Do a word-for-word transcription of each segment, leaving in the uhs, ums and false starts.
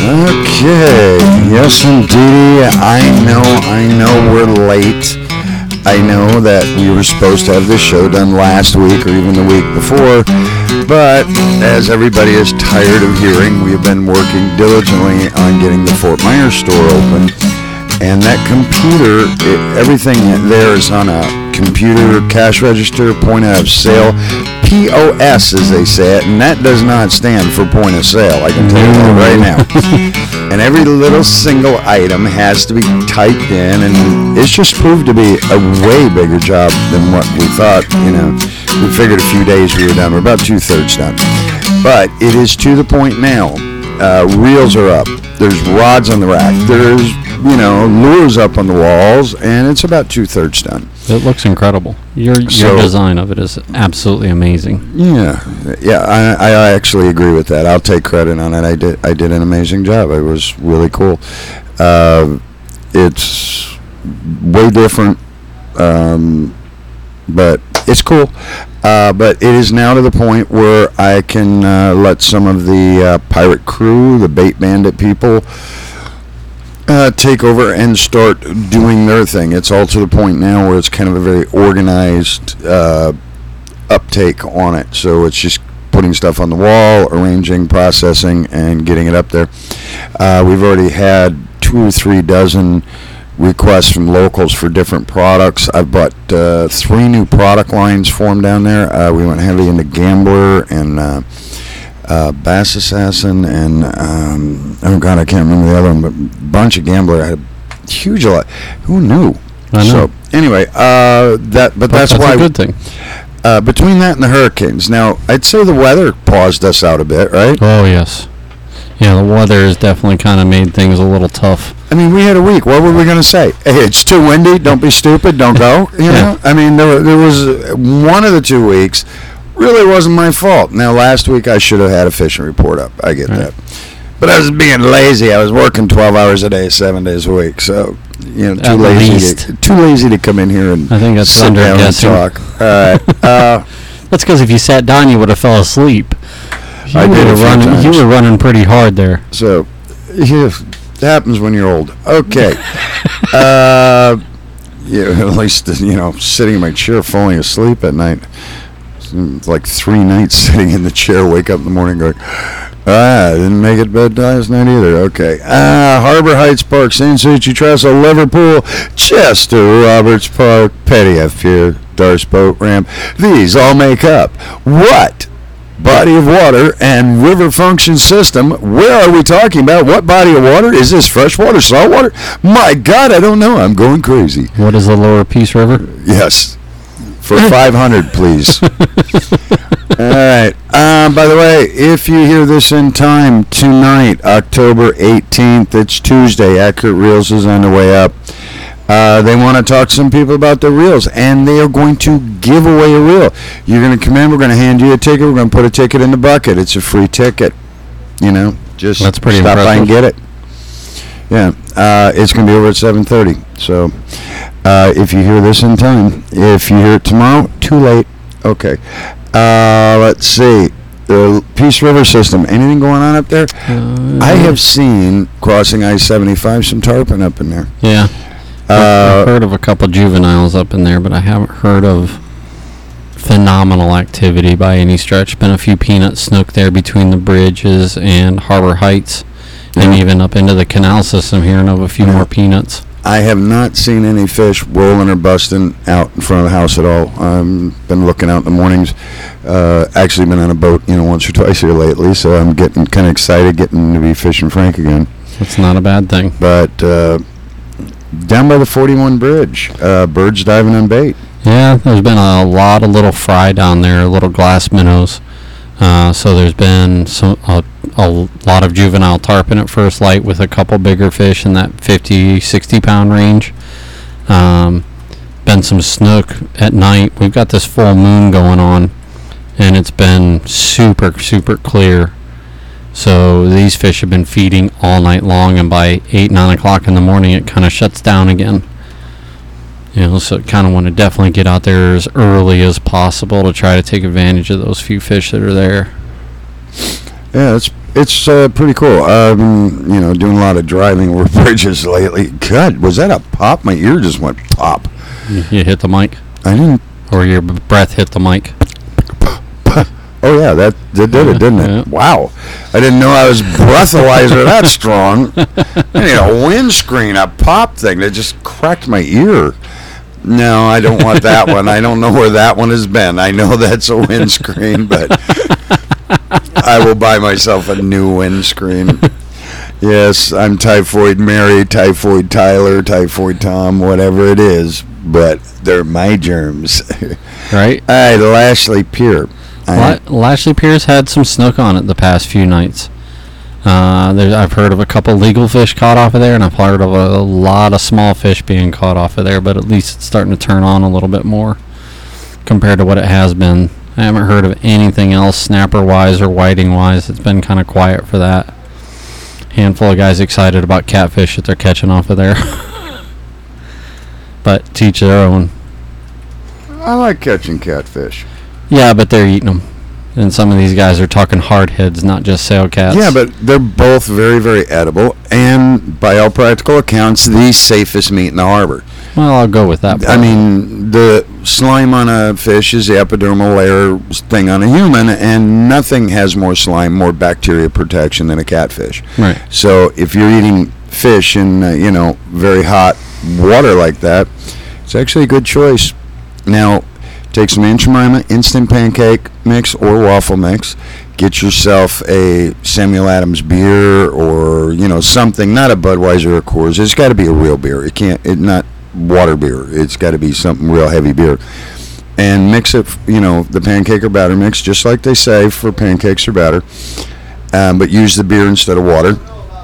Okay, yes indeed. I know, I know we're late. I know that we were supposed to have this show done last week or even the week before, but as everybody is tired of hearing, we've been working diligently on getting the Fort Myers store open. And that computer, it, everything there is on a computer cash register, point of sale, P O S as they say it, and that does not stand for point of sale, I can tell you that right now. And every little single item has to be typed in, and it's just proved to be a way bigger job than what we thought. You know, we figured a few days we were done. We're about two-thirds done. But it is to the point now. Uh, reels are up. There's rods on the rack. There's, you know, lures up on the walls, and it's about two-thirds done. It looks incredible. Your your So- design of it is absolutely amazing. Yeah, yeah, I, I actually agree with that. I'll take credit on it. I did I did an amazing job. It was really cool. Uh, it's way different, um, but it's cool. Uh, but it is now to the point where I can uh, let some of the uh, pirate crew, the bait bandit people, Uh, take over and start doing their thing. It's all to the point now where it's kind of a very organized uh, uptake on it. So it's just putting stuff on the wall, arranging, processing, and getting it up there. Uh, we've already had two or three dozen requests from locals for different products. I've bought uh, three new product lines for them down there. Uh, we went heavy into Gambler and uh, Uh, Bass Assassin and um, oh god, I can't remember the other one, but a bunch of Gambler. I had a huge lot. Who knew? I know. So anyway, uh, that but, But that's, that's why a good thing. Uh, between that and the hurricanes, now I'd say the weather paused us out a bit, right? Oh yes, yeah. The weather has definitely kind of made things a little tough. I mean, we had a week. What were we going to say? Hey, it's too windy. Don't be stupid. Don't go. You know. I mean, there there was one of the two weeks. Really wasn't my fault. Now, last week I should have had a fishing report up. I get Right. that. But I was being lazy. I was working twelve hours a day, seven days a week. So, you know, too At lazy least. to, too lazy to come in here and I think that's sit down and underguessing. talk. All right. Uh, That's because if you sat down, you would have fell asleep. You I did were a few running. times. You were running pretty hard there. so, yeah, it happens when you're old. Okay. uh, yeah, at least, you know, sitting in my chair falling asleep at night. It's like three nights sitting in the chair, wake up in the morning going, ah, I didn't make it bedtime last night either. Okay. Ah, Harbor Heights Park, Saint Lucie, Trestle, Liverpool, Chester, Roberts Park, Pettief Pier, Darce Boat Ramp. These all make up what body of water and river function system? Where are we talking about? What body of water? Is this freshwater, saltwater? My God, I don't know. I'm going crazy. What is the Lower Peace River? Yes. For five hundred, please. All right. Um, by the way, if you hear this in time, tonight, October eighteenth, it's Tuesday. Accurate Reels is on the way up. Uh, they want to talk to some people about their reels, and they are going to give away a reel. You're going to come in. We're going to hand you a ticket. We're going to put a ticket in the bucket. It's a free ticket. You know, just That's pretty stop by and impressive. get it. Yeah. Uh, it's going to be over at seven thirty. So uh, if you hear this in time, if you hear it tomorrow, too late. Okay. Uh, let's see. The Peace River system. Anything going on up there? Uh, I have seen crossing I seventy-five some tarpon up in there. Yeah. I've Uh, heard of a couple juveniles up in there, but I haven't heard of phenomenal activity by any stretch. Been a few peanut snook there between the bridges and Harbor Heights, and Yeah. even up into the canal system here, and of a few Yeah. more peanuts. I have not seen any fish rolling or busting out in front of the house at all. I've been looking out in the mornings. Uh, actually been on a boat, you know, once or twice here lately, so I'm getting kind of excited getting to be fishing Frank again. It's not a bad thing. But uh, down by the forty-one bridge, uh, birds diving on bait. Yeah, there's been a lot of little fry down there, little glass minnows. Uh, so there's been some a, a lot of juvenile tarpon at first light with a couple bigger fish in that fifty, sixty pound range. Um, been some snook at night. We've got this full moon going on, and it's been super, super clear. So these fish have been feeding all night long, and by eight, nine o'clock in the morning, it kind of shuts down again. You know, so kind of want to definitely get out there as early as possible to try to take advantage of those few fish that are there. Yeah, it's It's uh, pretty cool. Um, you know, doing a lot of driving over bridges lately. God, was that a pop? My ear just went pop. You, you hit the mic, I didn't. or your b- breath hit the mic. Oh yeah, that, that did it, didn't it? Yeah. Wow, I didn't know I was breathalyzer that strong. I need a windscreen, a pop thing that just cracked my ear. No, I don't want that one. I don't know where that one has been. I know that's a windscreen, but I will buy myself a new windscreen. Yes, I'm Typhoid Mary, Typhoid Tyler, Typhoid Tom, whatever it is, but they're my germs. Right? All right, Lashley Pier. I- La- Lashley Pierce had some snook on it the past few nights. Uh, there, I've heard of a couple legal fish caught off of there, and I've heard of a, a lot of small fish being caught off of there, but at least it's starting to turn on a little bit more compared to what it has been. I haven't heard of anything else snapper-wise or whiting-wise. It's been kind of quiet for that. Handful of guys excited about catfish that they're catching off of there. But to each their own. I like catching catfish. Yeah, but they're eating them. And some of these guys are talking hardheads, not just sail cats. Yeah, but they're both very, very edible, and by all practical accounts, the safest meat in the harbor. Well, I'll go with that. I mean, the slime on a fish is the epidermal layer thing on a human, and nothing has more slime, more bacteria protection than a catfish. Right. So if you're eating fish in, uh, you know, very hot water like that, it's actually a good choice. Now, take some Aunt Jemima instant pancake mix or waffle mix. Get yourself a Samuel Adams beer, or you know something, not a Budweiser or Coors. It's got to be a real beer. It can't. It not water beer. It's got to be something real heavy beer. And mix it. You know the pancake or batter mix, just like they say for pancakes or batter. Um, but use the beer instead of water.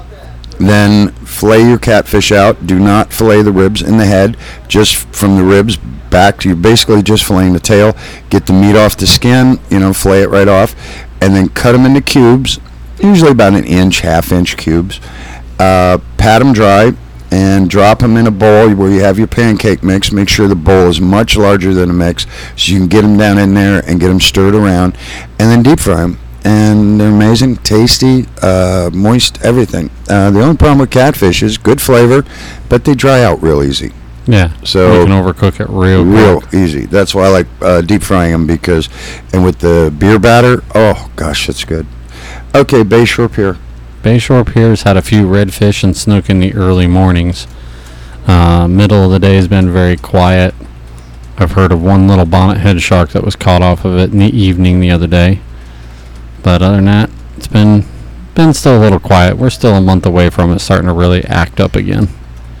Then fillet your catfish out. Do not fillet the ribs in the head. Just from the ribs back, you're basically just filleting the tail. Get the meat off the skin, you know, fillet it right off, and then cut them into cubes, usually about an inch, half inch cubes. Uh, pat them dry and drop them in a bowl where you have your pancake mix. Make sure the bowl is much larger than a mix so you can get them down in there and get them stirred around, and then deep fry them. And they're amazing, tasty, uh, moist, everything. Uh, the only problem with catfish is good flavor, but they dry out real easy. Yeah. So you can overcook it real real quick. easy. That's why I like uh, deep frying them, because, and with the beer batter, oh gosh, that's good. Okay, Bayshore Pier. Bayshore Pier's had a few redfish and snook in the early mornings. Uh, middle of the day has been very quiet. I've heard of one little bonnet head shark that was caught off of it in the evening the other day. But other than that, it's been been still a little quiet. We're still a month away from it starting to really act up again.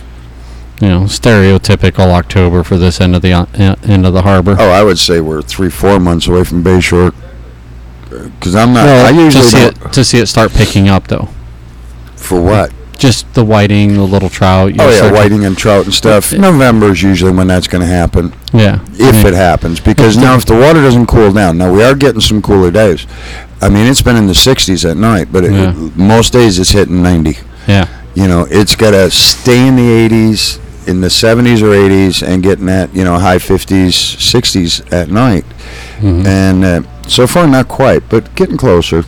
You know, stereotypical October for this end of the uh, end of the harbor. Oh, I would say we're three, four months away from Bayshore, because I'm not. Well, I usually to see don't- it to see it start picking up though. for what? Just the whiting, the little trout. you Oh yeah, start to- whiting and trout and stuff. Yeah. November is usually when that's going to happen, Yeah. if I mean, it happens. Because now, if the water doesn't cool down, now we are getting some cooler days. I mean, it's been in the sixties at night, but it, Yeah. most days it's hitting ninety. Yeah. You know, it's got to stay in the eighties, in the seventies or eighties, and getting at, you know, high fifties, sixties at night. Mhm. And uh, so far, not quite, but getting closer.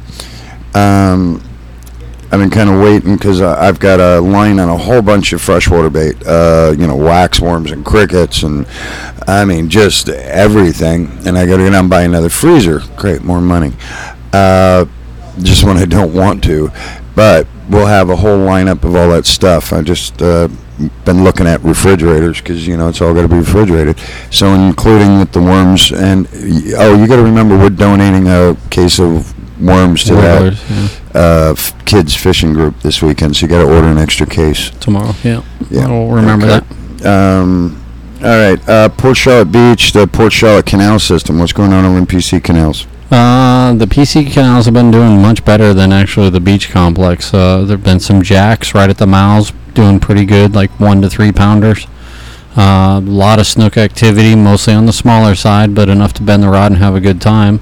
Um, I've been kind of waiting because uh, I've got a line on a whole bunch of freshwater bait, uh, you know, waxworms and crickets, and I mean, just everything. And I got to get out and buy another freezer. Great, more money. Uh, just when I don't want to. But we'll have a whole lineup of all that stuff. I just uh, been looking at refrigerators because, you know, it's all got to be refrigerated. So including with the worms. And, oh, you got to remember we're donating a case of worms to Warblers, that uh, f- kids fishing group this weekend. So you got to order an extra case. Tomorrow. Yeah. Yeah. I'll remember Okay. that. Um, all right. Uh, Port Charlotte Beach, the Port Charlotte Canal System. What's going on over in P C Canals? Uh, the P C canals have been doing much better than actually the beach complex. Uh, there have been some jacks right at the mouths doing pretty good, like one to three pounders. Uh, a lot of snook activity, mostly on the smaller side, but enough to bend the rod and have a good time.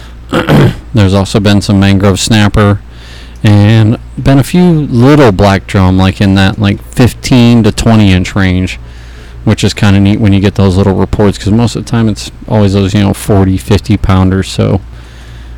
There's also been some mangrove snapper and been a few little black drum, like in that like fifteen to twenty inch range, which is kind of neat when you get those little reports, because most of the time it's always those, you know, forty, fifty pounders. So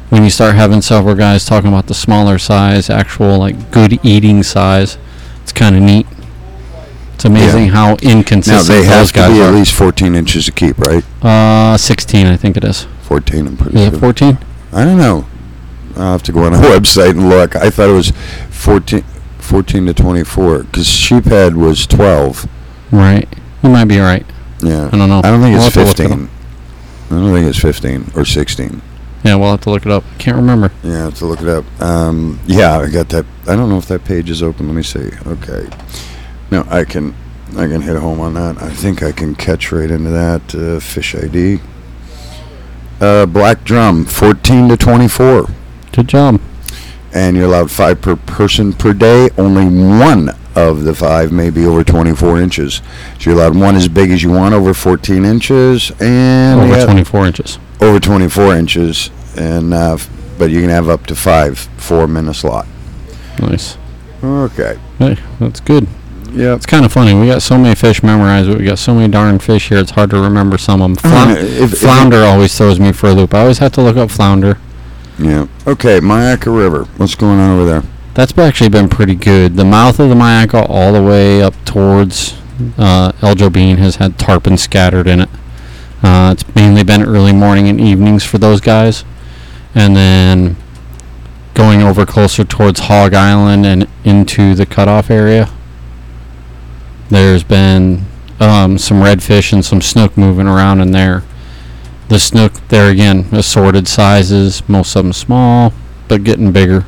when you start having several guys talking about the smaller size, actual like good eating size, it's kind of neat. It's amazing Yeah. how Now inconsistent they have those to guys be are. at least fourteen inches to keep, right? Uh, sixteen, I think it is. fourteen, I'm pretty Is sure. it fourteen? I don't know. I'll have to go on the website and look. I thought it was fourteen, fourteen to twenty-four because sheephead was twelve. Right. You might be right. Yeah. I don't know. I don't think We'll it's have to look it up. fifteen. I don't think it's fifteen or sixteen. Yeah, we'll have to look it up. Can't remember. Yeah, I have to look it up. Um, yeah, I got that. I don't know if that page is open. Let me see. Okay. No, I can I can hit home on that. I think I can catch right into that. Uh, fish I D. Uh, black drum, fourteen to twenty-four. Good job. And you're allowed five per person per day. Only one of the five may be over twenty-four inches. So you're allowed one as big as you want, over fourteen inches, and Over yeah, twenty-four inches. over twenty-four inches, and uh, f- but you can have up to five, four min a slot. Nice. Okay. Hey, that's good. Yep. It's kind of funny. We got so many fish memorized, but we got so many darn fish here. It's hard to remember some of them. Uh, Floun- if- if- flounder always throws me for a loop. I always have to look up flounder. Yeah. Okay, Mayaca River. What's going on over there? That's actually been pretty good. The mouth of the Mayaca all the way up towards uh, El Jobin has had tarpon scattered in it. Uh, it's mainly been early morning and evenings for those guys. And then going over closer towards Hog Island and into the cutoff area, there's been um, some redfish and some snook moving around in there. The snook there again, assorted sizes, most of them small, but getting bigger.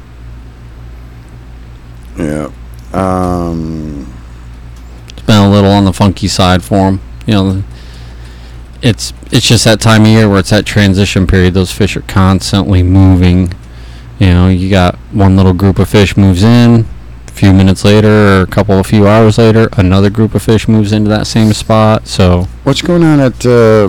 Yeah. Um. It's been a little on the funky side for them. You know, it's it's just that time of year where it's that transition period. Those fish are constantly moving. You know, you got one little group of fish moves in. A few minutes later, or a couple, a few hours later, another group of fish moves into that same spot. So What's going on at uh,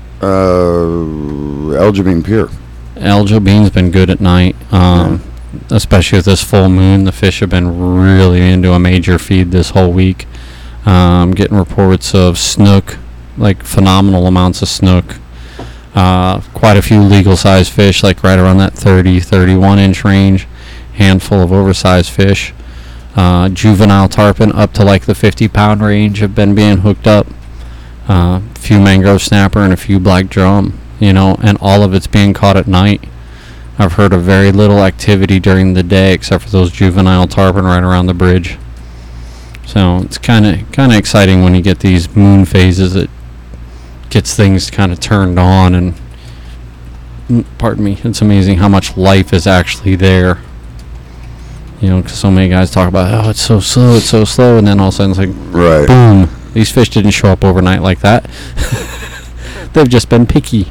uh, El Jabin Pier? El Jobin's been good at night. Um, Especially with this full moon, the fish have been really into a major feed this whole week. Um, getting reports of snook, like phenomenal amounts of snook. Uh, quite a few legal sized fish, like right around that thirty, thirty-one inch range. Handful of oversized fish. Uh, juvenile tarpon up to like the fifty pound range have been being hooked up. A uh, few mangrove snapper and a few black drum, you know, and all of it's being caught at night. I've heard of very little activity during the day except for those juvenile tarpon right around the bridge. So it's kind of kind of exciting when you get these moon phases. It gets things kind of turned on, and mm, pardon me, it's amazing how much life is actually there. You know, because so many guys talk about, oh, it's so slow, it's so slow, and then all of a sudden it's like, Right. boom, these fish didn't show up overnight like that. They've just been picky.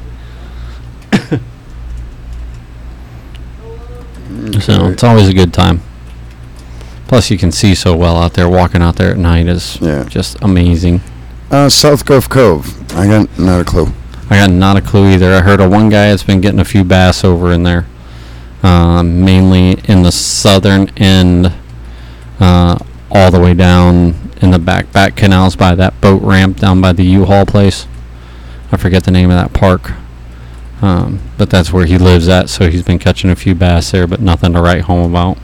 So it's always a good time. Plus, you can see so well out there. Walking out there at night is Yeah. just amazing. Uh, South Gulf Cove. I got not a clue. I got not a clue either. I heard of one guy that's been getting a few bass over in there, um, mainly in the southern end, uh, all the way down in the back back canals by that boat ramp down by the U-Haul place. I forget the name of that park. Um, but that's where he lives at, so he's been catching a few bass there, but nothing to write home about.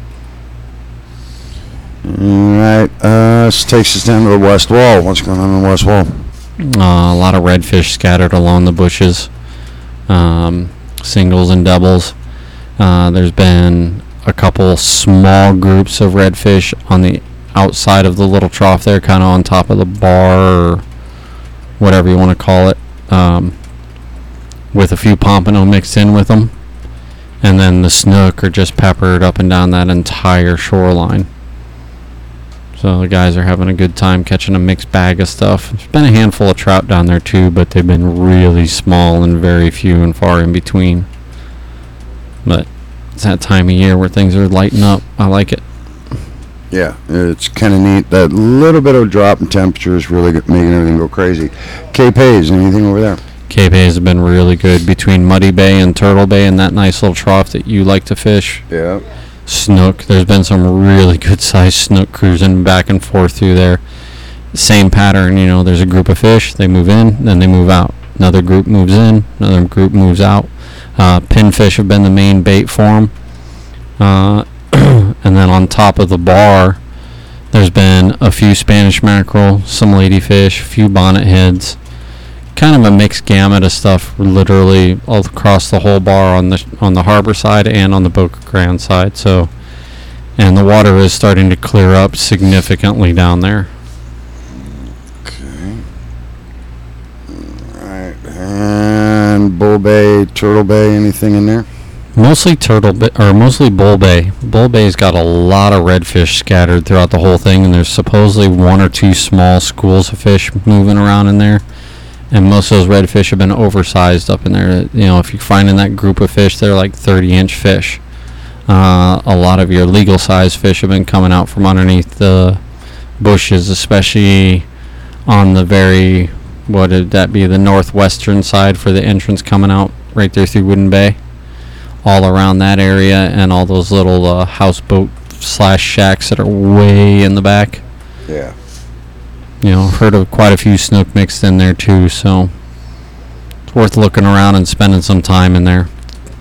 All right. Uh, this takes us down to the west wall. What's going on on the west wall? Uh, a lot of redfish scattered along the bushes, um, singles and doubles. Uh, there's been a couple small groups of redfish on the outside of the little trough there, kind of on top of the bar or whatever you want to call it. Um, with a few pompano mixed in with them, and then the snook are just peppered up and down that entire shoreline. So the guys are having a good time catching a mixed bag of stuff. There's been a handful of trout down there too, but they've been really small and very few and far in between. But it's that time of year where things are lighting up. I like it. Yeah, it's kind of neat. That little bit of drop in temperature is really good, making everything go crazy. Cape Hayes, anything over there? Cape Hayes have been really good between Muddy Bay and Turtle Bay and that nice little trough that you like to fish. Yeah. Snook, there's been some really good sized snook cruising back and forth through there. Same pattern, you know, there's a group of fish, they move in, then they move out. Another group moves in, another group moves out. Uh, pinfish have been the main bait for them. Uh, and then on top of the bar, there's been a few Spanish mackerel, some ladyfish, a few bonnet heads. Kind of a mixed gamut of stuff, literally all across the whole bar on the on the harbor side and on the Boca Grande side. So, and the water is starting to clear up significantly down there. Okay. All right. And Bull Bay, Turtle Bay, anything in there? Mostly turtle, ba- or mostly Bull Bay. Bull Bay's got a lot of redfish scattered throughout the whole thing, and there's supposedly one or two small schools of fish moving around in there. And most of those redfish have been oversized up in there. You know, if you find in that group of fish, they're like thirty-inch fish. Uh, a lot of your legal-sized fish have been coming out from underneath the bushes, especially on the very, what would that be, the northwestern side for the entrance coming out right there through Wooden Bay. All around that area and all those little uh, houseboat slash shacks that are way in the back. Yeah. You know, heard of quite a few snook mixed in there too, so it's worth looking around and spending some time in there.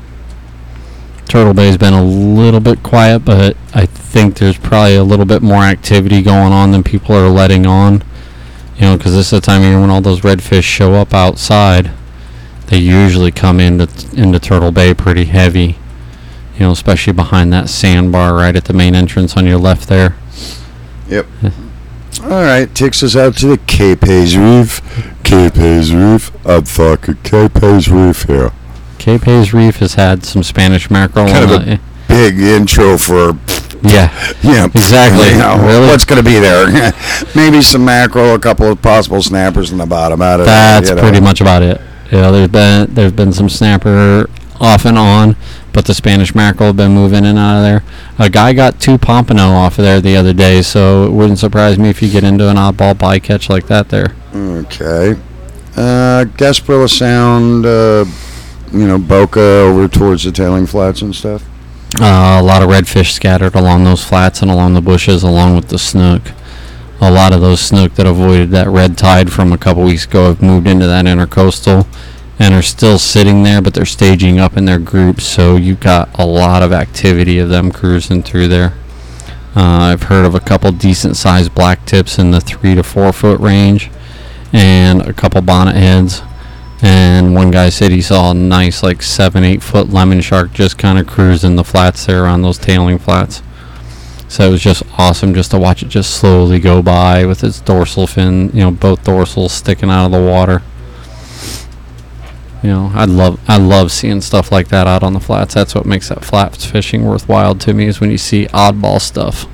Turtle Bay's been a little bit quiet, but I think there's probably a little bit more activity going on than people are letting on. You know, because this is the time of year when all those redfish show up outside. They usually come into into Turtle Bay pretty heavy. You know, especially behind that sandbar right at the main entrance on your left there. Yep. All right, takes us out to the Cape Hayes Reef. Cape Hayes Reef. I'm fucking Cape Hayes Reef here. Cape Hayes Reef has had some Spanish mackerel. Kind on of the, a big intro for. Yeah. Yeah. Exactly. You know, really? What's going to be there? Maybe some mackerel, a couple of possible snappers in the bottom. Out of That's you know. pretty much about it. Yeah, there's been there's been some snapper off and on, but the Spanish mackerel have been moving in and out of there. A guy got two pompano off of there the other day, so it wouldn't surprise me if you get into an oddball bycatch like that there. Okay. Uh, Gasparilla Sound, uh, you know, Boca over towards the Tailing Flats and stuff. Uh, a lot of redfish scattered along those flats and along the bushes, along with the snook. A lot of those snook that avoided that red tide from a couple weeks ago have moved into that intercoastal and are still sitting there, but they're staging up in their groups, so you've got a lot of activity of them cruising through there. Uh, I've heard of a couple decent-sized black tips in the three to four foot range, and a couple bonnet heads. And one guy said he saw a nice, like seven, eight foot lemon shark just kind of cruising the flats there around those tailing flats. So it was just awesome just to watch it just slowly go by with its dorsal fin, you know, both dorsals sticking out of the water. You know, I love I love seeing stuff like that out on the flats. That's what makes that flats fishing worthwhile to me, is when you see oddball stuff.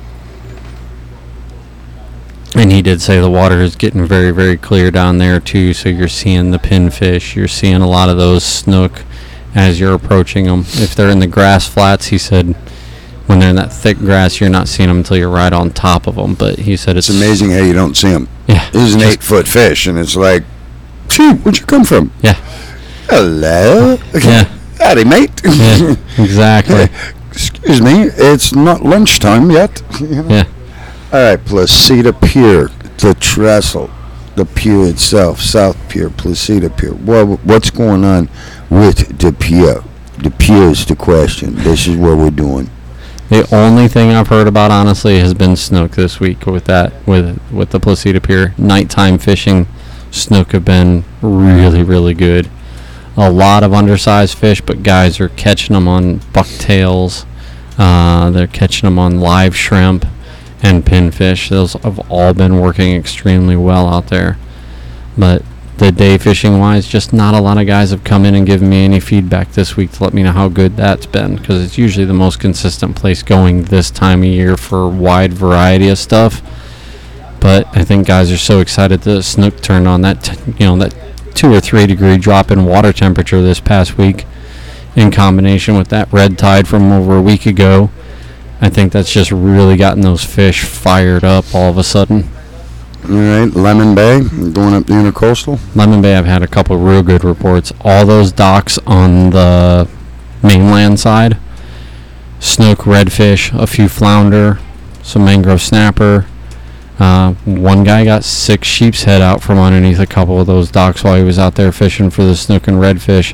And he did say the water is getting very, very clear down there too, so you're seeing the pinfish, you're seeing a lot of those snook as you're approaching them. If they're in the grass flats, he said, when they're in that thick grass, you're not seeing them until you're right on top of them. But he said it's, It's amazing how you don't see them. Yeah, This is an just- eight-foot fish, and it's like, gee, where'd you come from? Yeah, Hello? Yeah. Howdy, mate. yeah, exactly. Excuse me, it's not lunchtime yet. You know? Yeah. All right, Placida Pier, the trestle, the pier itself, South Pier, Placida Pier. What, what's going on with the pier? The pier is the question. This is what we're doing. The only thing I've heard about, honestly, has been snook this week with that, with with the Placida Pier. Nighttime fishing, snook have been really, really good. A lot of undersized fish, but guys are catching them on bucktails. Uh, they're catching them on live shrimp and pinfish. Those have all been working extremely well out there. But the day fishing wise, just not a lot of guys have come in and given me any feedback this week to let me know how good that's been, because it's usually the most consistent place going this time of year for a wide variety of stuff. But I think guys are so excited that snook turned on that, t- you know, that two or three degree drop in water temperature this past week, in combination with that red tide from over a week ago. I think that's just really gotten those fish fired up all of a sudden. All right, Lemon Bay, going up the intercoastal. Lemon Bay, I've had a couple real good reports. All those docks on the mainland side, snook, redfish, a few flounder, some mangrove snapper. Uh, one guy got six sheep's head out from underneath a couple of those docks while he was out there fishing for the snook and redfish.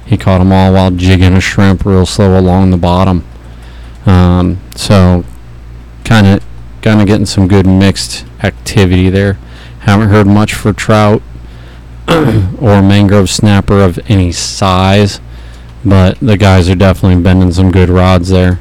He caught them all while jigging a shrimp real slow along the bottom. Um, so kind of kind of getting some good mixed activity there. Haven't heard much for trout or mangrove snapper of any size, but the guys are definitely bending some good rods there.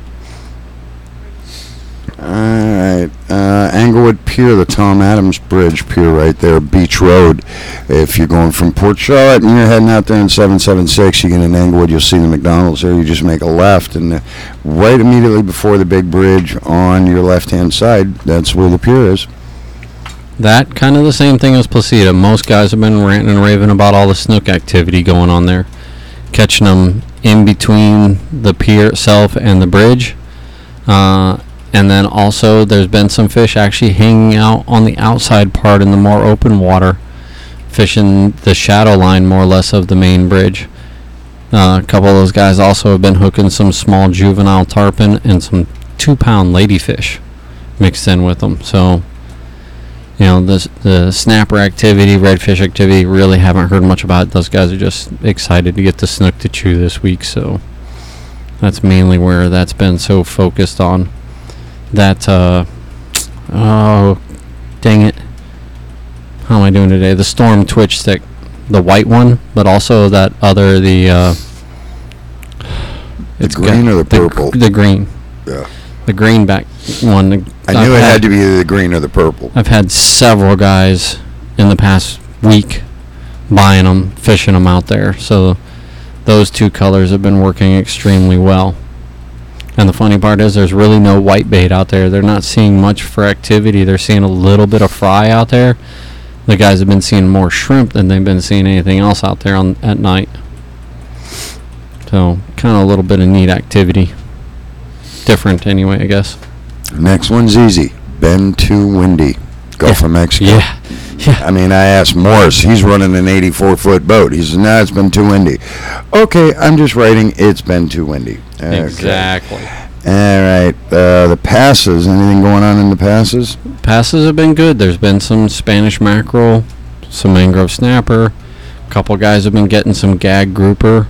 All right, uh, Englewood Pier, the Tom Adams Bridge Pier right there, Beach Road. If you're going from Port Charlotte and you're heading out there in seven seven six, you get in Englewood, you'll see the McDonald's there. You just make a left, and uh, right immediately before the big bridge on your left-hand side, that's where the pier is. That kind of the same thing as Placida. Most guys have been ranting and raving about all the snook activity going on there. Catching them in between the pier itself and the bridge. Uh, and then also there's been some fish actually hanging out on the outside part in the more open water, fishing the shadow line more or less of the main bridge. Uh, a couple of those guys also have been hooking some small juvenile tarpon and some two-pound ladyfish mixed in with them. So, you know, the the snapper activity, redfish activity, really haven't heard much about it. Those guys are just excited to get the snook to chew this week, so that's mainly where that's been so focused on. That, uh, oh, dang it. How am I doing today? The Storm Twitch Stick, the white one, but also that other, the, uh, the green or the purple? The, the green. Yeah. The greenback one. The, I knew I've it had, had to be either the green or the purple. I've had several guys in the past week buying them, fishing them out there. So those two colors have been working extremely well. And the funny part is there's really no white bait out there. They're not seeing much for activity. They're seeing a little bit of fry out there. The guys have been seeing more shrimp than they've been seeing anything else out there on at night. So kind of a little bit of neat activity. Different anyway, I guess. Next one's easy. Been too windy. Gulf yeah. of Mexico. Yeah. Yeah. I mean, I asked Morris. He's running an eighty-four foot boat. He says, "No, nah, it's been too windy." Okay, I'm just writing. It's been too windy. Okay. Exactly. All right. Uh, the passes. Anything going on in the passes? Passes have been good. There's been some Spanish mackerel, some mangrove snapper. A couple guys have been getting some gag grouper.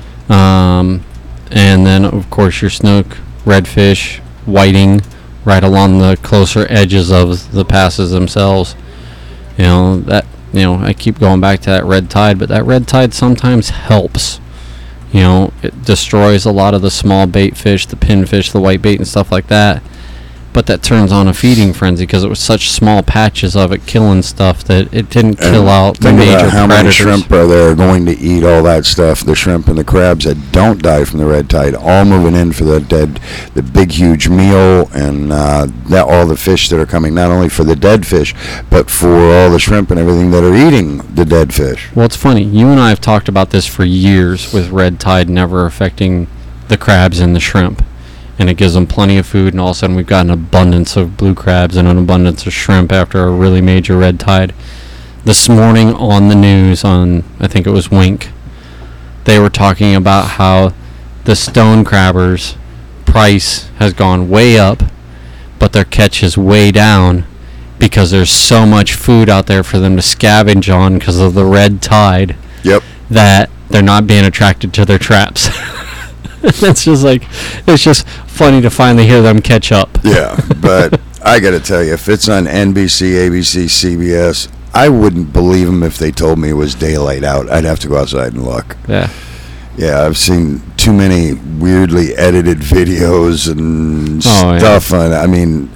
Um, and then, of course, your snook, redfish, whiting, right along the closer edges of the passes themselves. You know, that, you know, I keep going back to that red tide, but that red tide sometimes helps. You know, it destroys a lot of the small bait fish, the pinfish, the white bait and stuff like that. But that turns on a feeding frenzy because it was such small patches of it killing stuff that it didn't kill and out the think major about how predators. many shrimp are there going to eat all that stuff, the shrimp and the crabs that don't die from the red tide, all moving in for the dead, the big huge meal, and uh, that all the fish that are coming, not only for the dead fish, but for all the shrimp and everything that are eating the dead fish. Well, it's funny. You and I have talked about this for years with red tide never affecting the crabs and the shrimp. And it gives them plenty of food, and all of a sudden we've got an abundance of blue crabs and an abundance of shrimp after a really major red tide. This morning on the news, on I think it was Wink, they were talking about how the stone crabbers price has gone way up, but their catch is way down because there's so much food out there for them to scavenge on because of the red tide. Yep. That they're not being attracted to their traps. It's just like, it's just funny to finally hear them catch up. Yeah, but I got to tell you, if it's on N B C, A B C, C B S, I wouldn't believe them if they told me it was daylight out. I'd have to go outside and look. Yeah. Yeah, I've seen too many weirdly edited videos and oh, stuff. Yeah. On, I mean,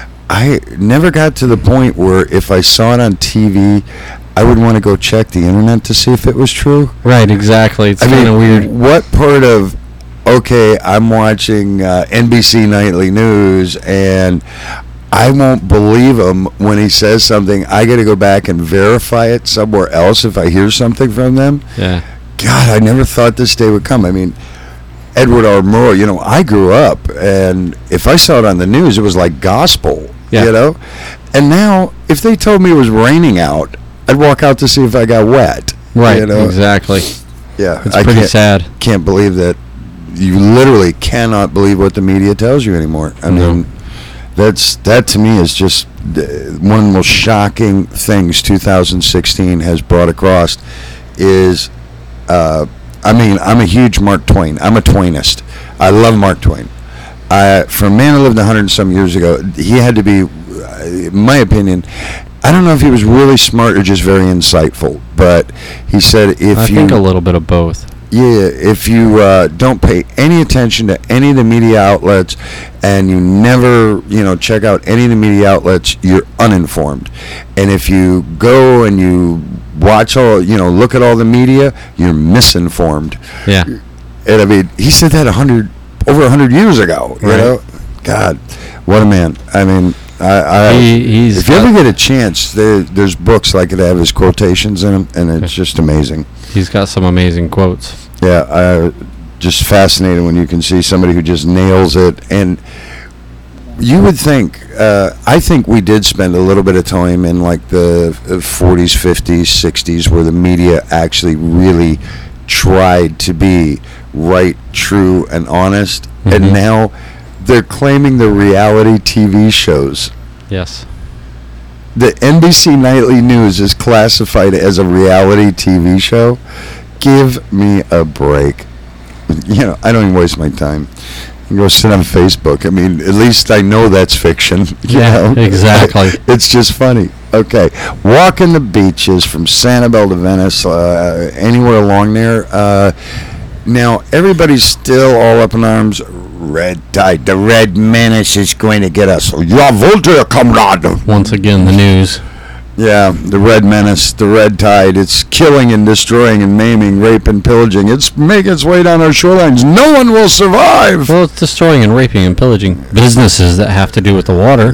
I never got to the point where if I saw it on T V, I would want to go check the internet to see if it was true. Right, exactly. It's kind of weird. What part of, okay, I'm watching uh, N B C Nightly News and I won't believe him when he says something. I got to go back and verify it somewhere else if I hear something from them. Yeah. God, I never thought this day would come. I mean, Edward R. Murrow, you know, I grew up, and if I saw it on the news, it was like gospel, yeah. you know? And now, if they told me it was raining out, I'd walk out to see if I got wet. Right, you know? Exactly. Yeah. It's I pretty can't, sad. Can't believe that. You literally cannot believe what the media tells you anymore. I no. mean, that's that to me is just one of the most shocking things two thousand sixteen has brought across is uh, I mean, I'm a huge Mark Twain. I'm a Twainist. I love Mark Twain. Uh, for a man who lived a hundred and some years ago, he had to be, uh, in my opinion, I don't know if he was really smart or just very insightful, but he said if I you... think a little bit of both. Yeah, if you uh, don't pay any attention to any of the media outlets and you never, you know, check out any of the media outlets, you're uninformed. And if you go and you watch all, you know, look at all the media, you're misinformed. Yeah. And I mean, he said that a hundred, over a hundred years ago, you Right. know? God, what a man. I mean, I, I He- he's if you got- ever get a chance, there, there's books like that have his quotations in them, and it's just amazing. He's got some amazing quotes. Yeah, uh, just fascinating when you can see somebody who just nails it. And you would think, uh, I think we did spend a little bit of time in like the uh, forties, fifties, sixties where the media actually really tried to be right, true, and honest. Mhm. And now they're claiming the reality T V shows. Yes. The N B C Nightly News is classified as a reality T V show. Give me a break. You know, I don't even waste my time. I go sit on Facebook. I mean, at least I know that's fiction. You Yeah, know? exactly. It's just funny. Okay. Walking the beaches from Sanibel to Venice, uh, anywhere along there. Uh, now, everybody's still all up in arms. Red tide. The red menace is going to get us. Ja, Voltaire, comrade. Once again, the news. Yeah, the red menace, the red tide. It's killing and destroying and maiming, rape and pillaging. It's making its way down our shorelines. No one will survive. Well, it's destroying and raping and pillaging businesses that have to do with the water.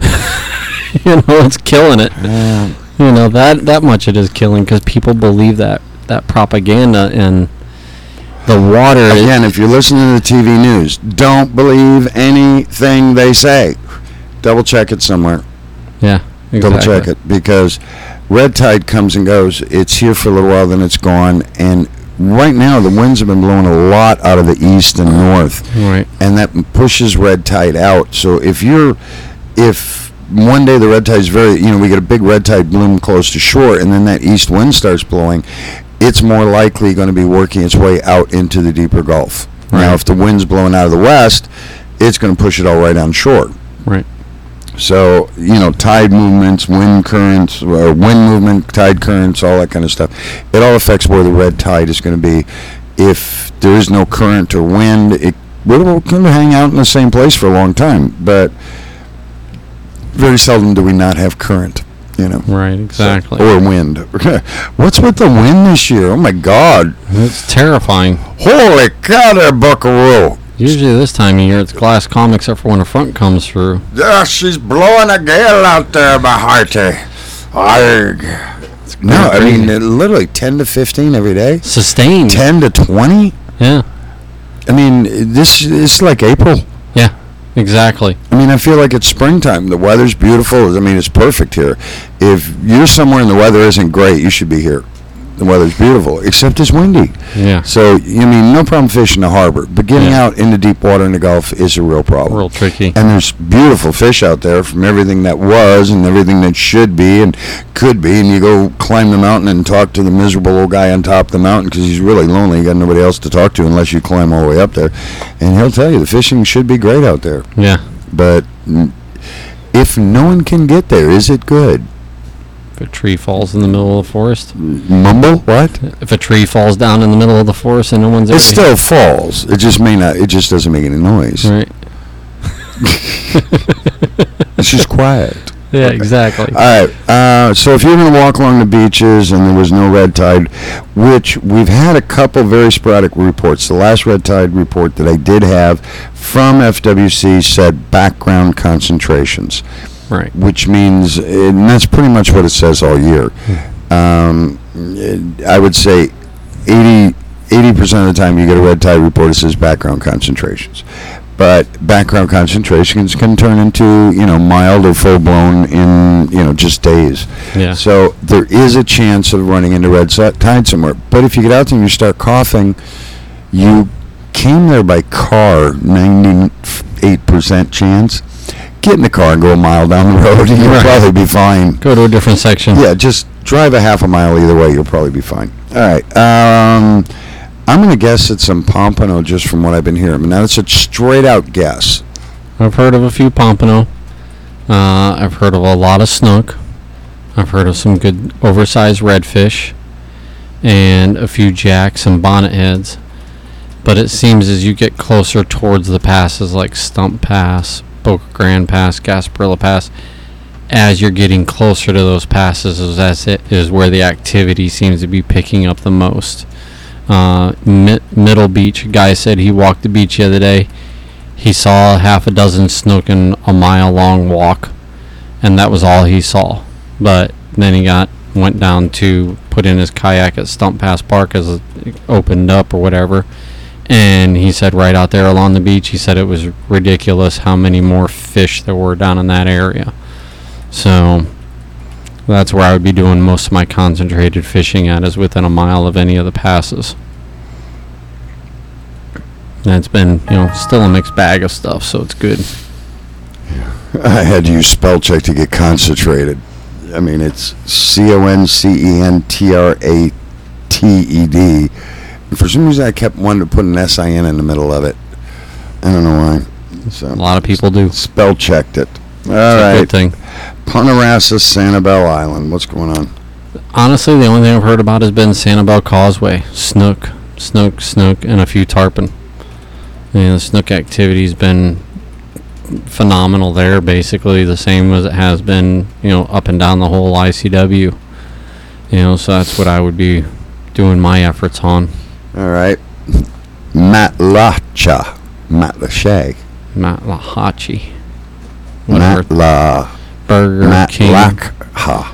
You know, it's killing it. Yeah. You know, that that much it is killing because people believe that that propaganda and the water. is- Again, if you're listening to the T V news, don't believe anything they say. Double check it somewhere. yeah, exactly. Double check it, because red tide comes and goes. It's here for a little while, then it's gone. And right now, the winds have been blowing a lot out of the east and north, Right. and that pushes red tide out. So if you're, if one day the red tide is very, you know, we get a big red tide bloom close to shore, and then that east wind starts blowing, it's more likely going to be working its way out into the deeper Gulf. Right. Now, if the wind's blowing out of the west, it's going to push it all right on shore. Right. So, you know, tide movements, wind currents, or wind movement, tide currents, all that kind of stuff. It all affects where the red tide is going to be. If there is no current or wind, it will kind of hang out in the same place for a long time. But very seldom do we not have current, you know. Right. Exactly. Or wind. What's with the wind this year? Oh, my God. It's terrifying. Holy cow there, buckaroo. Usually this time of year it's glass calm except for when a front comes through. Yeah, she's blowing a gale out there, my hearty. Arg. No, I mean, uh, literally ten to fifteen every day. Sustained. ten to twenty? Yeah. I mean, this is like April. Yeah. Exactly. I mean, I feel like it's springtime. The weather's beautiful. I mean, it's perfect here. If you're somewhere and the weather isn't great, you should be here. The weather's beautiful, except it's windy. Yeah. So, I mean, no problem fishing the harbor, but getting Yeah. out into deep water in the Gulf is a real problem. Real tricky. And there's beautiful fish out there from everything that was and everything that should be and could be. And you go climb the mountain and talk to the miserable old guy on top of the mountain because he's really lonely. You got nobody else to talk to unless you climb all the way up there. And he'll tell you the fishing should be great out there. Yeah. But mm, if no one can get there, is it good? If a tree falls in the middle of the forest. Mumble? What? If a tree falls down in the middle of the forest and no one's there. It still falls. It just may not. It just doesn't make any noise. Right. It's just quiet. Yeah, exactly. All right. Uh, so if you're going to walk along the beaches and there was no red tide, which we've had a couple very sporadic reports. The last red tide report that I did have from F W C said background concentrations, Right. which means, and that's pretty much what it says all year. Um, I would say eighty percent of the time you get a red tide report, it says background concentrations. But background concentrations can turn into, you know, mild or full-blown in, you know, just days. Yeah. So there is a chance of running into red si- tide somewhere. But if you get out there and you start coughing, you came there by car, ninety-eight percent chance. Get in the car and go a mile down the road and you'll Right. probably be fine. Go to a different section. Yeah, just drive a half a mile either way. You'll probably be fine. All right. Um, I'm going to guess it's some pompano just from what I've been hearing. Now, it's a straight-out guess. I've heard of a few pompano. Uh, I've heard of a lot of snook. I've heard of some good oversized redfish and a few jacks and bonnet heads. But it seems as you get closer towards the passes like Stump Pass, Boca Grande Pass, Gasparilla Pass, as you're getting closer to those passes is, as it is where the activity seems to be picking up the most. Uh, mi- Middle Beach, a guy said he walked the beach the other day. He saw half a dozen snook in a mile long walk, and that was all he saw. But then he got went down to put in his kayak at Stump Pass Park as it opened up or whatever, and he said right out there along the beach, he said it was ridiculous how many more fish there were down in that area. So that's where I would be doing most of my concentrated fishing at, is within a mile of any of the passes. And it's been, you know, still a mixed bag of stuff, so it's good. I had to use spell check to get concentrated. I mean, it's C O N C E N T R A T E D. And for some reason, I kept wanting to put an S I N in the middle of it. I don't know why. So A lot of people do. spell checked it. All It's right. a good thing. Punta Rassa, Sanibel Island. What's going on? Honestly, the only thing I've heard about has been Sanibel Causeway, snook, snook, snook, and a few tarpon. You know, the snook activity's been phenomenal there, basically the same as it has been, you know, up and down the whole I C W. You know, so that's what I would be doing my efforts on. All right. Matlacha. Matlacha. Matlahatchee. Whatever. Matla. Burger King. Matlakha.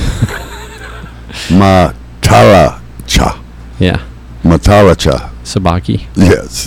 Matalacha. Yeah. Matalacha. Sabaki. Yes.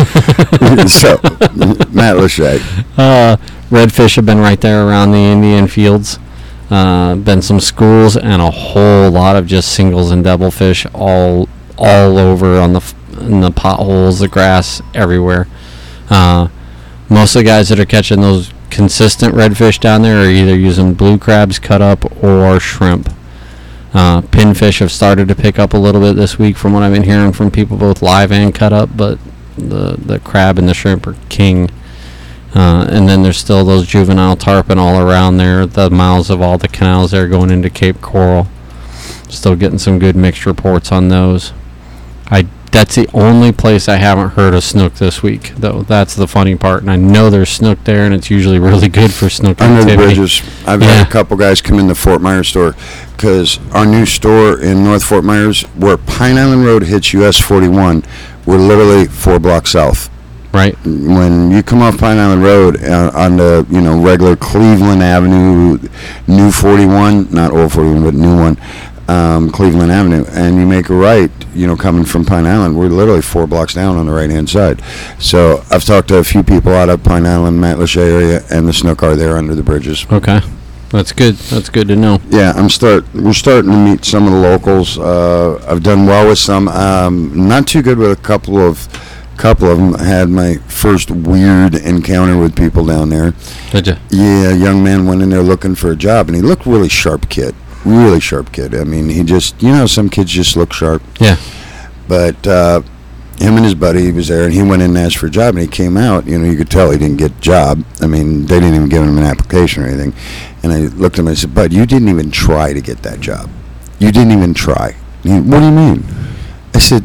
So, Matt Lachey. Uh, redfish have been right there around the Indian fields. Uh, been some schools and a whole lot of just singles and double fish all all over on the f- in the potholes, the grass, everywhere. Uh, most of the guys that are catching those consistent redfish down there are either using blue crabs cut up or shrimp. Uh, pinfish have started to pick up a little bit this week from what I've been hearing from people, both live and cut up, but the, the crab and the shrimp are king. Uh, and then there's still those juvenile tarpon all around there, the mouths of all the canals there going into Cape Coral. Still getting some good mixed reports on those. I That's the only place I haven't heard of snook this week, though. That's the funny part. And I know there's snook there, and it's usually really good for snook Under the activity. bridges. I've Yeah. had a couple guys come in the Fort Myers store because our new store in North Fort Myers, where Pine Island Road hits U S forty-one, we're literally four blocks south. Right. When you come off Pine Island Road uh, on the, you know, regular Cleveland Avenue, new forty-one, not old forty-one, but new one, um, Cleveland Avenue, and you make a right, you know, coming from Pine Island, we're literally four blocks down on the right-hand side. So I've talked to a few people out of Pine Island, Matlacha area, and the snook are there under the bridges. Okay. That's good. That's good to know. Yeah, I'm start. We're starting to meet some of the locals. Uh, I've done well with some. Um, not too good with a couple of. Couple of them. I had my first weird encounter with people down there. Did you? Yeah, a young man went in there looking for a job, and he looked really sharp kid. Really sharp kid. I mean, he just, you know, some kids just look sharp. Yeah. But uh, him and his buddy, he was there, and he went in and asked for a job, and he came out. You know, you could tell he didn't get a job. I mean, they didn't even give him an application or anything. And I looked at him and I said, "Bud, you didn't even try to get that job. You didn't even try." He, "What do you mean?" I said,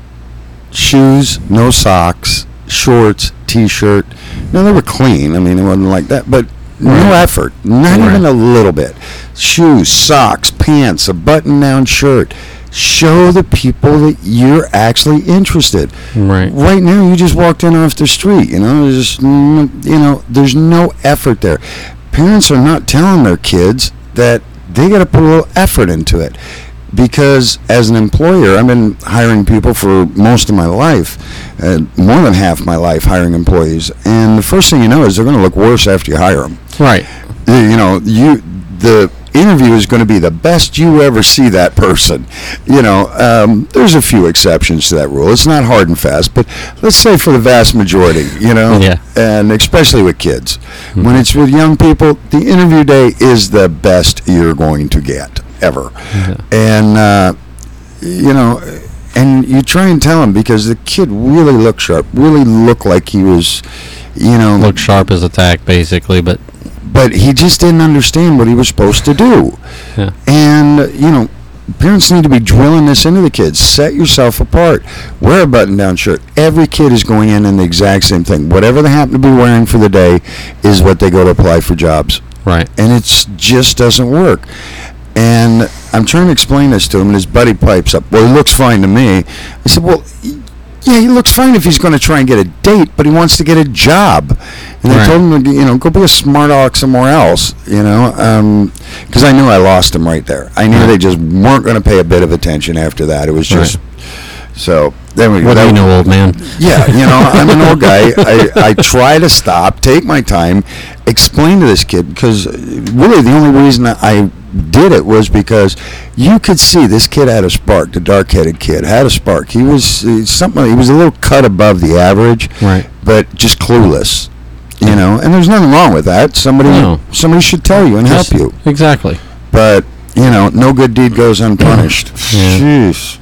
"Shoes, no socks, shorts, T-shirt. No, they were clean. I mean, it wasn't like that, but no Right. effort, not Right. even a little bit. Shoes, socks, pants, a button-down shirt. Show the people that you're actually interested. Right. Right now, you just walked in off the street. You know, there's just, n- you know, there's no effort there. Parents are not telling their kids that they got to put a little effort into it. Because as an employer, I've been hiring people for most of my life, uh, more than half my life hiring employees. And the first thing you know is they're going to look worse after you hire them. Right. You know, you the interview is going to be the best you ever see that person. You know, um, there's a few exceptions to that rule. It's not hard and fast, but let's say for the vast majority, you know, Yeah. and especially with kids. Mm-hmm. When it's with young people, the interview day is the best you're going to get ever. Yeah. And, uh, you know, and you try and tell him because the kid really looked sharp, really looked like he was, you know, Looked sharp as a tack, basically, but but he just didn't understand what he was supposed to do. yeah. And, you know, parents need to be drilling this into the kids. Set yourself apart. Wear a button-down shirt. Every kid is going in in the exact same thing. Whatever they happen to be wearing for the day is what they go to apply for jobs. Right. And it just doesn't work. And I'm trying to explain this to him, and his buddy pipes up, well, he looks fine to me. I said, well, yeah, he looks fine if he's going to try and get a date, but he wants to get a job. And I Right. told him, to, you know, go be a smart aleck somewhere else, you know, because I knew I lost him right there. I knew Right. they just weren't going to pay a bit of attention after that. It was just, so, then we What that, do you know, old man? yeah, you know, I'm an old guy. I, I try to stop, take my time, explain to this kid, because really the only reason I did it was because you could see this kid had a spark. The dark-headed kid had a spark. He was uh, something. He was a little cut above the average, Right. but just clueless. You know, and there's nothing wrong with that. Somebody, No. somebody should tell you and Just- help you. Exactly. But you know, no good deed goes unpunished. Yeah. Jeez.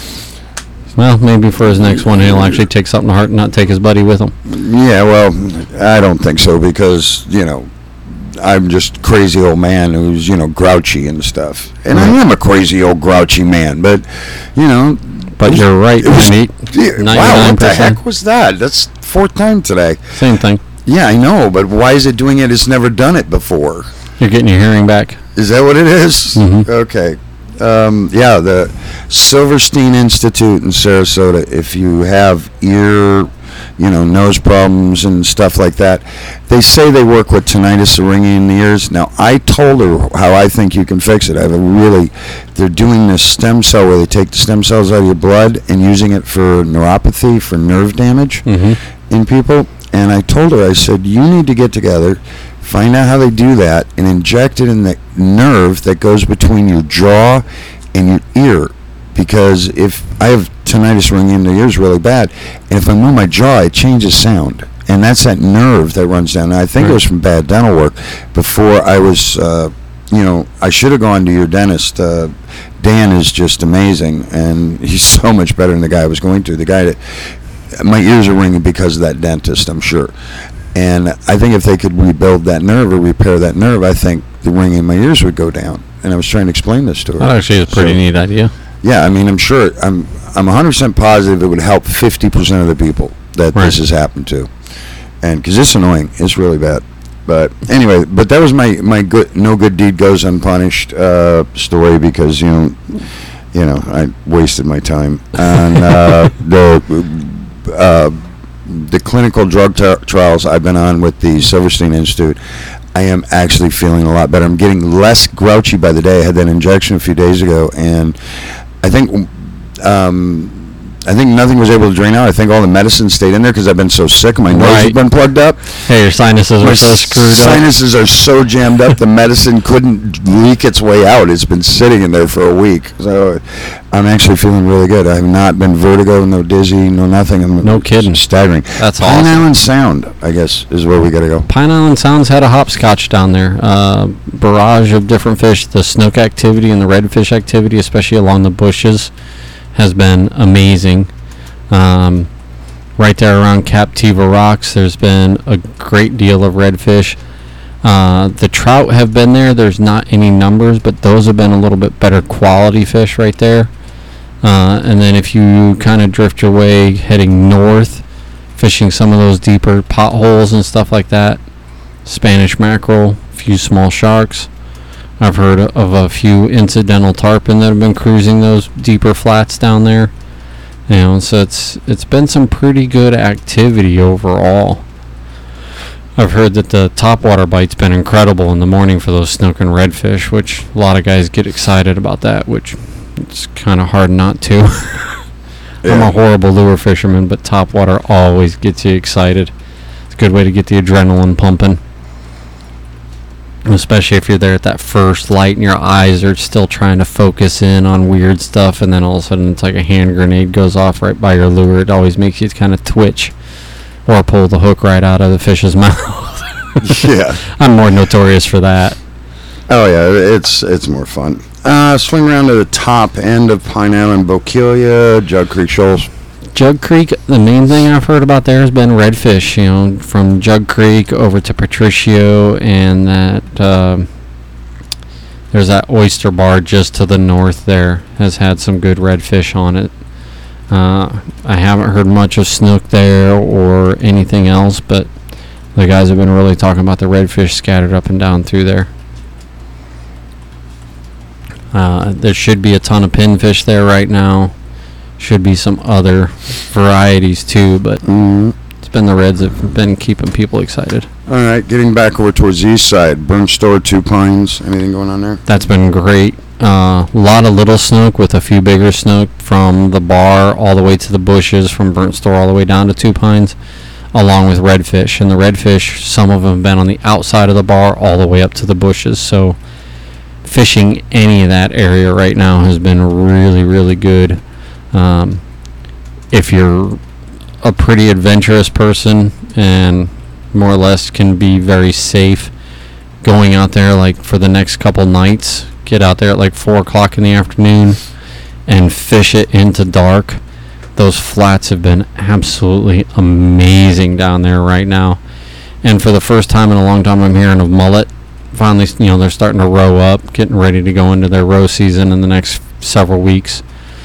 Well, maybe for his next one, he'll actually take something to heart and not take his buddy with him. Yeah, well, I don't think so because, you know, I'm just crazy old man who's, you know, grouchy and stuff. And I Right. am a crazy old grouchy man, but, you know. But it- you're right, it was- Nate. yeah, wow, what the ninety-nine percent. heck was that? That's fourth time today. Same thing. Yeah, I know, but why is it doing it? It's never done it before. You're getting your hearing back. Is that what it is? Mhm. Okay. Um, yeah, the Silverstein Institute in Sarasota. If you have ear, you know, nose problems and stuff like that, they say they work with tinnitus or ringing in the ears. Now, I told her how I think you can fix it. I have a really, they're doing this stem cell where they take the stem cells out of your blood and using it for neuropathy, for nerve damage Mm-hmm. in people. And I told her, I said, you need to get together, find out how they do that, and inject it in the nerve that goes between your jaw and your ear. Because if I have tinnitus ringing in the ears really bad, and if I move my jaw, it changes sound. And that's that nerve that runs down. And I think Right. it was from bad dental work. Before I was, uh, you know, I should have gone to your dentist. Uh, Dan is just amazing, and he's so much better than the guy I was going to. The guy that, my ears are ringing because of that dentist, I'm sure. And I think if they could rebuild that nerve or repair that nerve, I think the ringing in my ears would go down. And I was trying to explain this to her. That actually is a pretty So- neat idea. Yeah, I mean, I'm sure, I'm I'm one hundred percent positive it would help fifty percent of the people that Right. this has happened to. And because it's annoying, it's really bad. But anyway, but that was my, my good, no good deed goes unpunished uh, story because, you know, you know, I wasted my time. And uh, the uh, the clinical drug t- trials I've been on with the Silverstein Institute, I am actually feeling a lot better. I'm getting less grouchy by the day. I had that injection a few days ago, and I think um, I think nothing was able to drain out. I think all the medicine stayed in there because I've been so sick. My nose has Right. been plugged up. Hey, your sinuses My are so screwed up. sinuses are so jammed up. The medicine couldn't leak its way out. It's been sitting in there for a week. So I'm actually feeling really good. I have not been vertigo, no dizzy, no nothing. I'm No kidding. Staggering. That's Pine awesome. Island Sound, I guess, is where we got to go. Pine Island Sounds had a hopscotch down there. Uh, barrage of different fish. The snook activity and the redfish activity, especially along the bushes, has been amazing. Um, right there around Captiva Rocks, there's been a great deal of redfish. Uh, the trout have been there. There's not any numbers, but those have been a little bit better quality fish right there. Uh, and then if you kind of drift your way heading north, fishing some of those deeper potholes and stuff like that, Spanish mackerel, a few small sharks. I've heard of a few incidental tarpon that have been cruising those deeper flats down there. You know, so it's it's been some pretty good activity overall. I've heard that the topwater bite's been incredible in the morning for those snook and redfish, which a lot of guys get excited about that, which it's kind of hard not to. I'm Yeah. a horrible lure fisherman, but topwater always gets you excited. It's a good way to get the adrenaline pumping. Especially if you're there at that first light and your eyes are still trying to focus in on weird stuff, and then all of a sudden it's like a hand grenade goes off right by your lure. It always makes you kind of twitch or pull the hook right out of the fish's mouth. Yeah. I'm more notorious for that. Oh yeah, it's it's more fun. Uh, swing around to the top end of Pine Island, Bokeelia, Jug Creek Shoals. Jug Creek, the main thing I've heard about there has been redfish, you know, from Jug Creek over to Patricio, and that um, there's that oyster bar just to the north there has had some good redfish on it. Uh, I haven't heard much of snook there or anything else, but the guys have been really talking about the redfish scattered up and down through there. Uh, there should be a ton of pinfish there right now. Should be some other varieties too, but Mm. it's been the reds that have been keeping people excited. All right, getting back over towards the east side, Burnt Store, Two Pines. Anything going on there? That's been great. A uh, lot of little snook with a few bigger snook from the bar all the way to the bushes, from Burnt Store all the way down to Two Pines, along with redfish. And the redfish, some of them have been on the outside of the bar all the way up to the bushes. So fishing any of that area right now has been really, really good. Um, if you're a pretty adventurous person and more or less can be very safe going out there, like for the next couple nights, get out there at like four o'clock in the afternoon and fish it into dark. Those flats have been absolutely amazing down there right now. And for the first time in a long time, I'm hearing of mullet. Finally, you know, they're starting to row up, getting ready to go into their row season in the next several weeks.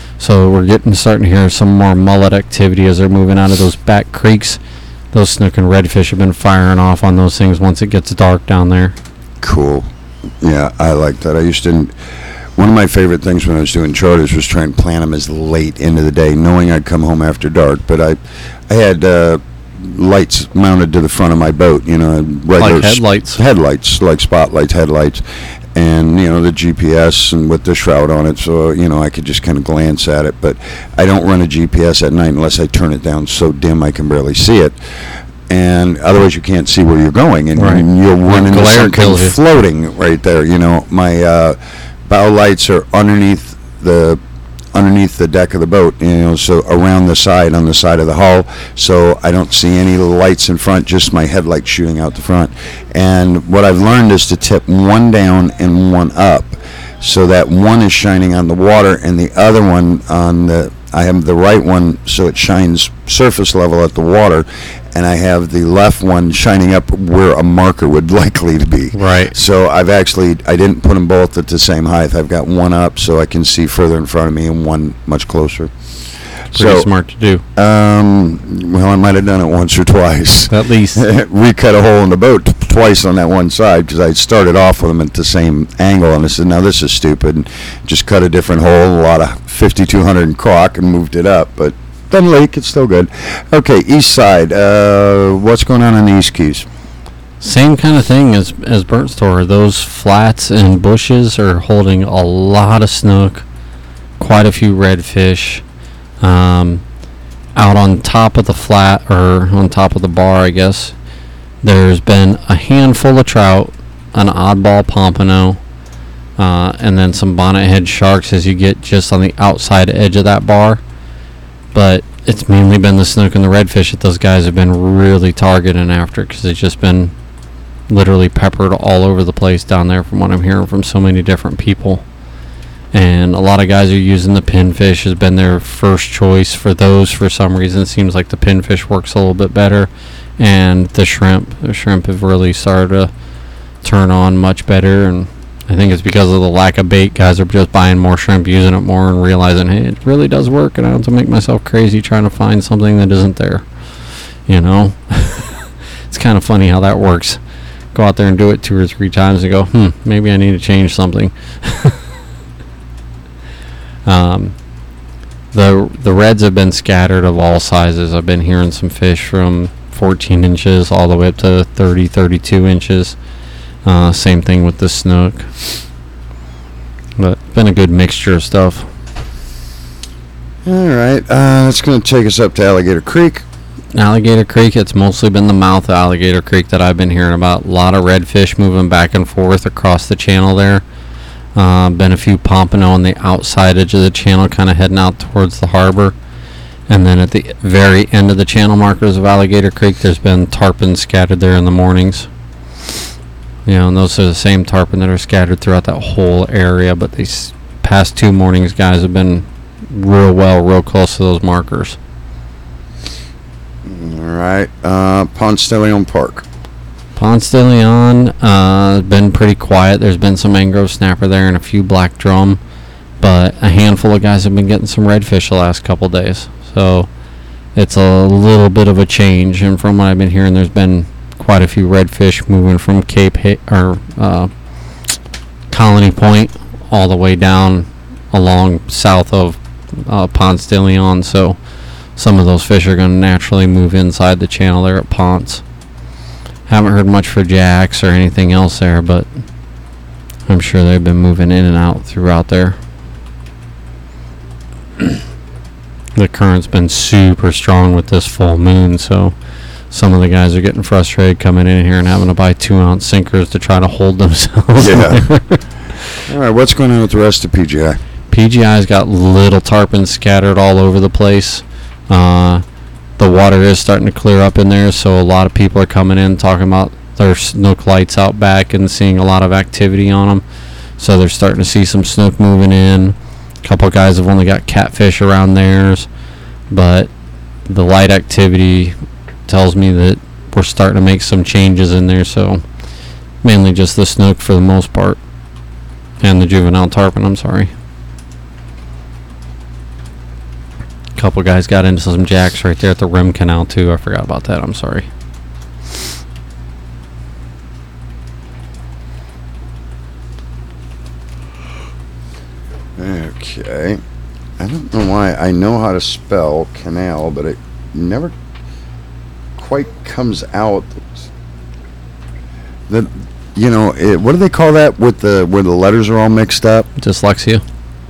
So we're getting starting to hear some more mullet activity as they're moving out of those back creeks. Those snook and redfish have been firing off on those things once it gets dark down there. Cool. Yeah, I like that. I used to. One of my favorite things when I was doing charters was trying to plan them as late into the day, knowing I'd come home after dark. But I, I had uh, lights mounted to the front of my boat. You know, regular Like headlights. headlights, like spotlights, headlights, and you know the G P S and with the shroud on it, so you know I could just kind of glance at it. But I don't run a G P S at night unless I turn it down so dim I can barely see it. And otherwise you can't see where you're going, and Right. you'll run into Glare something kills you. floating right there. You know, my uh, bow lights are underneath the underneath the deck of the boat, you know, so around the side, on the side of the hull, so I don't see any lights in front, just my headlights shooting out the front. And what I've learned is to tip one down and one up, so that one is shining on the water and the other one on the, I have the right one so it shines surface level at the water, and I have the left one shining up where a marker would likely to be. Right. So I've actually, I didn't put them both at the same height. I've got one up so I can see further in front of me and one much closer. Pretty so, smart to do. Um, well, I might have done it once or twice. At least. Recut a hole in the boat t- twice on that one side because I started off with them at the same angle, and I said, now this is stupid. And just cut a different hole, a lot of fifty-two hundred caulk, and moved it up. But doesn't leak, it's still good. Okay, east side. Uh, what's going on in the East Keys? Same kind of thing as as Burnt Store. Those flats and bushes are holding a lot of snook, quite a few redfish. Um, out on top of the flat, or on top of the bar, I guess, there's been a handful of trout, an oddball pompano, uh, and then some bonnethead sharks as you get just on the outside edge of that bar. But it's mainly been the snook and the redfish that those guys have been really targeting after, because it's just been literally peppered all over the place down there from what I'm hearing from so many different people. And a lot of guys are using the pinfish, has been their first choice for those. For some reason, it seems like the pinfish works a little bit better. And the shrimp, the shrimp have really started to turn on much better. And I think it's because of the lack of bait. Guys are just buying more shrimp, using it more, and realizing, hey, it really does work, and I don't have to make myself crazy trying to find something that isn't there. You know? It's kind of funny how that works. Go out there and do it two or three times and go, hmm, maybe I need to change something. Um, the the reds have been scattered of all sizes. I've been hearing some fish from fourteen inches all the way up to thirty, thirty-two inches. Uh, same thing with the snook. But been a good mixture of stuff. All right, uh, that's going to take us up to Alligator Creek. Alligator Creek, it's mostly been the mouth of Alligator Creek that I've been hearing about. A lot of redfish moving back and forth across the channel there. Uh, been a few pompano on the outside edge of the channel, kind of heading out towards the harbor. And then at the very end of the channel markers of Alligator Creek, there's been tarpon scattered there in the mornings. You know, and those are the same tarpon that are scattered throughout that whole area. But these past two mornings, guys have been real well, real close to those markers. All right. Uh, Ponce de Leon Park. Ponce de Leon uh, been pretty quiet. There's been some mangrove snapper there and a few black drum, but a handful of guys have been getting some redfish the last couple days. So it's a little bit of a change. And from what I've been hearing, there's been quite a few redfish moving from Cape ha- or uh, Colony Point all the way down along south of uh, Ponce de Leon. So some of those fish are going to naturally move inside the channel there at Ponce. Haven't heard much for jacks or anything else there, but I'm sure they've been moving in and out throughout there. The current's been super strong with this full moon, so some of the guys are getting frustrated coming in here and having to buy two ounce sinkers to try to hold themselves. Yeah. All right, what's going on with the rest of P G I? P G I's got little tarpons scattered all over the place. Uh, the water is starting to clear up in there, so a lot of people are coming in talking about their snook lights out back and seeing a lot of activity on them. So they're starting to see some snook moving in. A couple of guys have only got catfish around theirs, but the light activity tells me that we're starting to make some changes in there. So mainly just the snook for the most part, and the juvenile tarpon. I'm sorry. Couple guys got into some jacks right there at the rim canal too. I forgot about that. I'm sorry. Okay. I don't know why. I know how to spell canal, but it never quite comes out. The, you know, it, what do they call that with the where the letters are all mixed up? Dyslexia.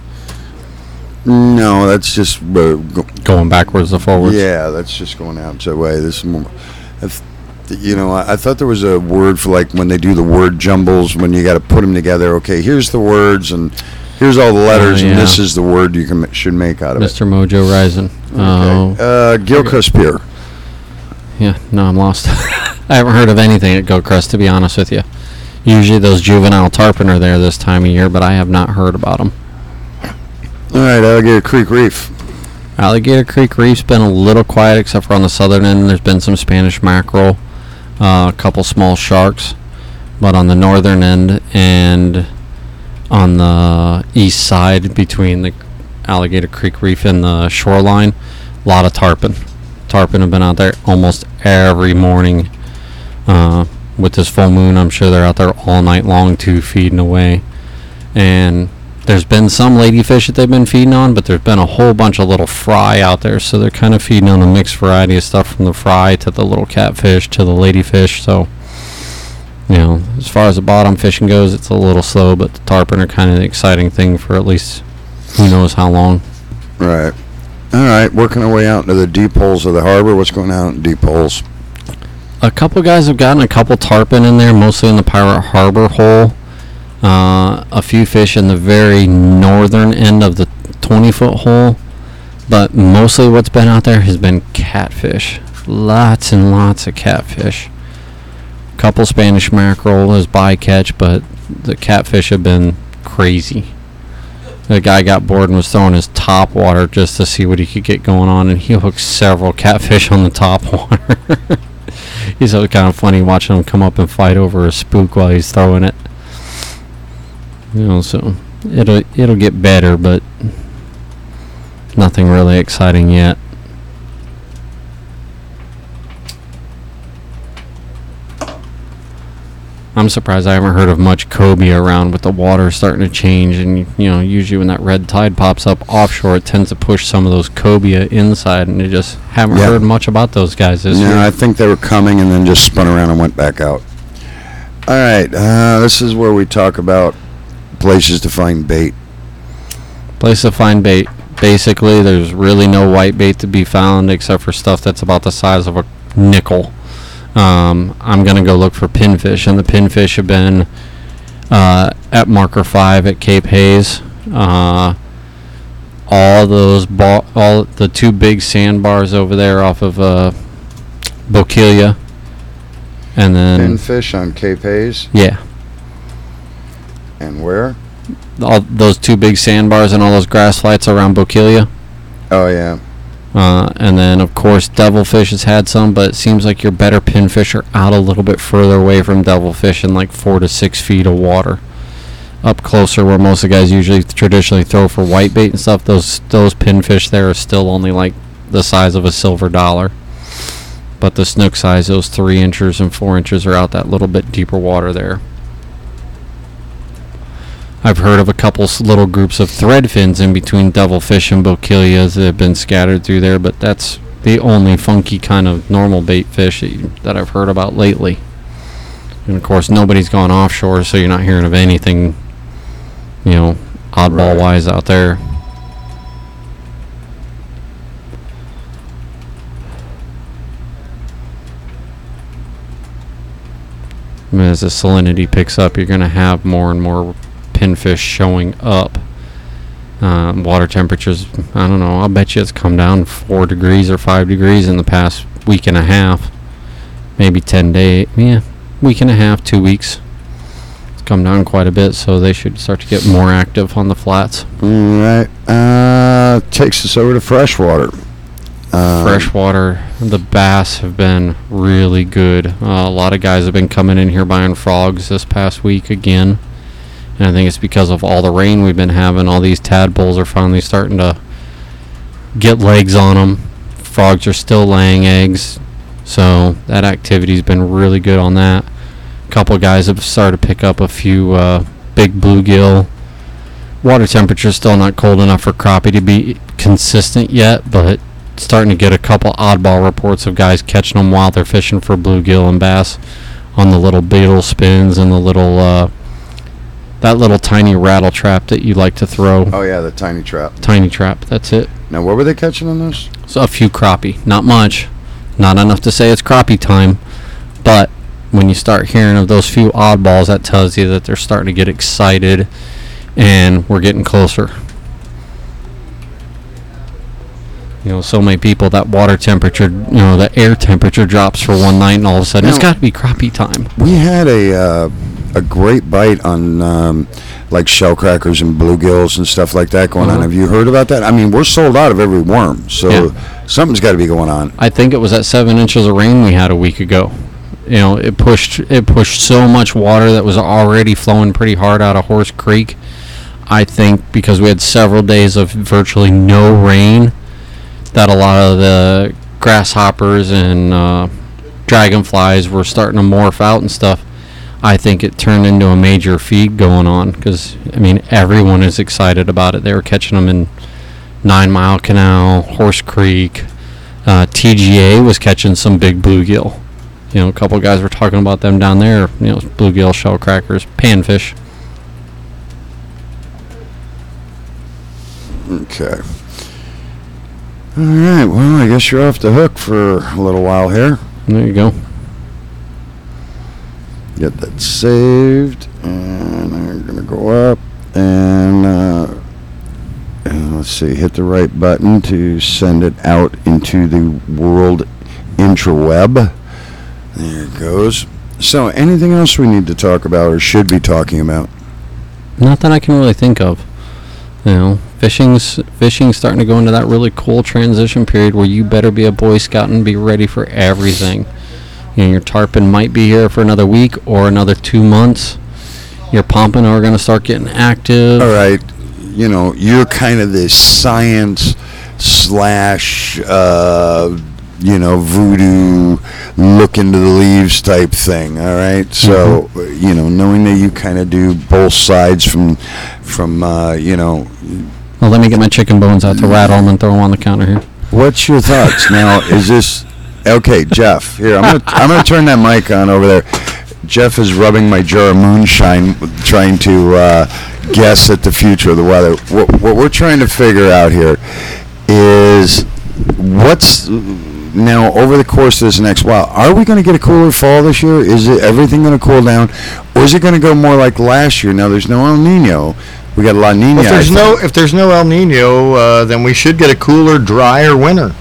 No, that's just uh, go, Going backwards or forwards. yeah, that's just going out the way. This is more, if, you know, I, I thought there was a word for like when they do the word jumbles when you got to put them together. Okay, here's the words and here's all the letters, Uh, yeah. and this is the word you can should make out of Mister Mojo Rising. it. Oh, Okay. Uh, Gilchrist Pier. yeah. No, I'm lost. I haven't heard of anything at Gilchrist, to be honest with you. Usually those juvenile tarpon are there this time of year, but I have not heard about them. All right, Alligator Creek Reef. Alligator Creek Reef's been a little quiet, except for on the southern end. There's been some Spanish mackerel, uh, a couple small sharks, but on the northern end and on the east side between the Alligator Creek Reef and the shoreline, a lot of tarpon. Tarpon have been out there almost every morning. Uh, with this full moon, I'm sure they're out there all night long too, feeding away. And there's been some ladyfish that they've been feeding on, but there's been a whole bunch of little fry out there, so they're kind of feeding on a mixed variety of stuff from the fry to the little catfish to the ladyfish. So, you know, as far as the bottom fishing goes, it's a little slow, but the tarpon are kind of the exciting thing for at least who knows how long. Right. All right, working our way out into the deep holes of the harbor. What's going on in deep holes? A couple guys have gotten a couple tarpon in there, mostly in the Pirate Harbor hole. Uh, a few fish in the very northern end of the twenty-foot hole. But mostly what's been out there has been catfish. Lots and lots of catfish. Couple Spanish mackerel is bycatch, but the catfish have been crazy. The guy got bored and was throwing his top water just to see what he could get going on, and he hooked several catfish on the top water. He's kind of funny watching him come up and fight over a spook while he's throwing it. You know, so it'll it'll get better, but nothing really exciting yet. I'm surprised I haven't heard of much cobia around with the water starting to change, and you know, usually when that red tide pops up offshore, it tends to push some of those cobia inside, and I just haven't Yeah. heard much about those guys this No, year. I think they were coming and then just spun around and went back out. All right, uh, this is where we talk about places to find bait. Place to find bait. Basically, there's really no white bait to be found except for stuff that's about the size of a nickel. Um, I'm going to go look for pinfish, and the pinfish have been uh, at marker five at Cape Hayes. Uh, all those, ba- all the two big sandbars over there off of uh, Bokeelia And then Pinfish on Cape Hayes. Yeah. And where? All those two big sandbars and all those grass flats around Bokeelia. Oh, yeah. Uh, and then, of course, devilfish has had some, but it seems like your better pinfish are out a little bit further away from devilfish in like four to six feet of water. Up closer where most of the guys usually traditionally throw for whitebait and stuff, those those pinfish there are still only like the size of a silver dollar. But the snook size, those three inches and four inches, are out that little bit deeper water there. I've heard of a couple s- little groups of threadfins in between devilfish and Bokeelias that have been scattered through there, but that's the only funky kind of normal bait fish that, you, that I've heard about lately. And of course, nobody's gone offshore, so you're not hearing of anything, you know, oddball-wise out there. I mean, as the salinity picks up, you're going to have more and more pinfish showing up. Um, water temperatures, I don't know, I'll bet you it's come down four degrees or five degrees in the past week and a half. Maybe ten days, yeah, week and a half, two weeks. It's come down quite a bit, so they should start to get more active on the flats. All right. Uh, takes us over to freshwater. Um, Freshwater, the bass have been really good. Uh, a lot of guys have been coming in here buying frogs this past week again. And I think it's because of all the rain we've been having. All these tadpoles are finally starting to get legs on them. Frogs are still laying eggs. So that activity's been really good on that. A couple of guys have started to pick up a few uh, big bluegill. Water temperature's still not cold enough for crappie to be consistent yet, but starting to get a couple oddball reports of guys catching them while they're fishing for bluegill and bass on the little beetle spins and the little uh, that little tiny rattle trap that you like to throw. Oh, yeah, the tiny trap. Tiny trap, that's it. Now, what were they catching on those? So a few crappie, not much, not enough to say it's crappie time, but when you start hearing of those few oddballs, that tells you that they're starting to get excited and we're getting closer. You know, so many people, that water temperature, you know, the air temperature drops for one night, and all of a sudden, Now, it's got to be crappie time. We had a uh, a great bite on um, like shell crackers and bluegills and stuff like that going Uh-huh. on. Have you heard about that? I mean, we're sold out of every worm, so Yeah. something's got to be going on. I think it was that seven inches of rain we had a week ago. You know, it pushed it pushed so much water that was already flowing pretty hard out of Horse Creek. I think because we had several days of virtually no rain, that a lot of the grasshoppers and uh, dragonflies were starting to morph out and stuff. I think it turned into a major feed going on because, I mean, everyone is excited about it. They were catching them in Nine Mile Canal, Horse Creek. Uh, T G A was catching some big bluegill. You know, a couple of guys were talking about them down there. You know, bluegill, shell crackers, panfish. Okay. All right. Well, I guess you're off the hook for a little while here. There you go. Get that saved, and I'm gonna go up and, uh, and let's see, hit the right button to send it out into the world intraweb. There it goes. So, anything else we need to talk about or should be talking about? Not that I can really think of. You know, fishing's fishing's starting to go into that really cool transition period where you better be a Boy Scout and be ready for everything. You know, your tarpon might be here for another week or another two months. Your pompano are going to start getting active. All right. You know, you're kind of this science slash, uh, you know, voodoo, look into the leaves type thing. All right. So, mm-hmm. you know, knowing that you kind of do both sides from, from, uh, you know. Well, let me get my chicken bones out to rattle them and throw them on the counter here. What's your thoughts? Now, is this okay, Jeff? Here, I'm gonna I'm gonna turn that mic on over there. Jeff is rubbing my jar of moonshine, trying to uh, guess at the future of the weather. What, what we're trying to figure out here is what's now over the course of this next while. Are we going to get a cooler fall this year? Is it everything going to cool down, or is it going to go more like last year? Now, there's no El Nino. We got a La Nina. Well, if there's no if there's no El Nino, uh, then we should get a cooler, drier winter.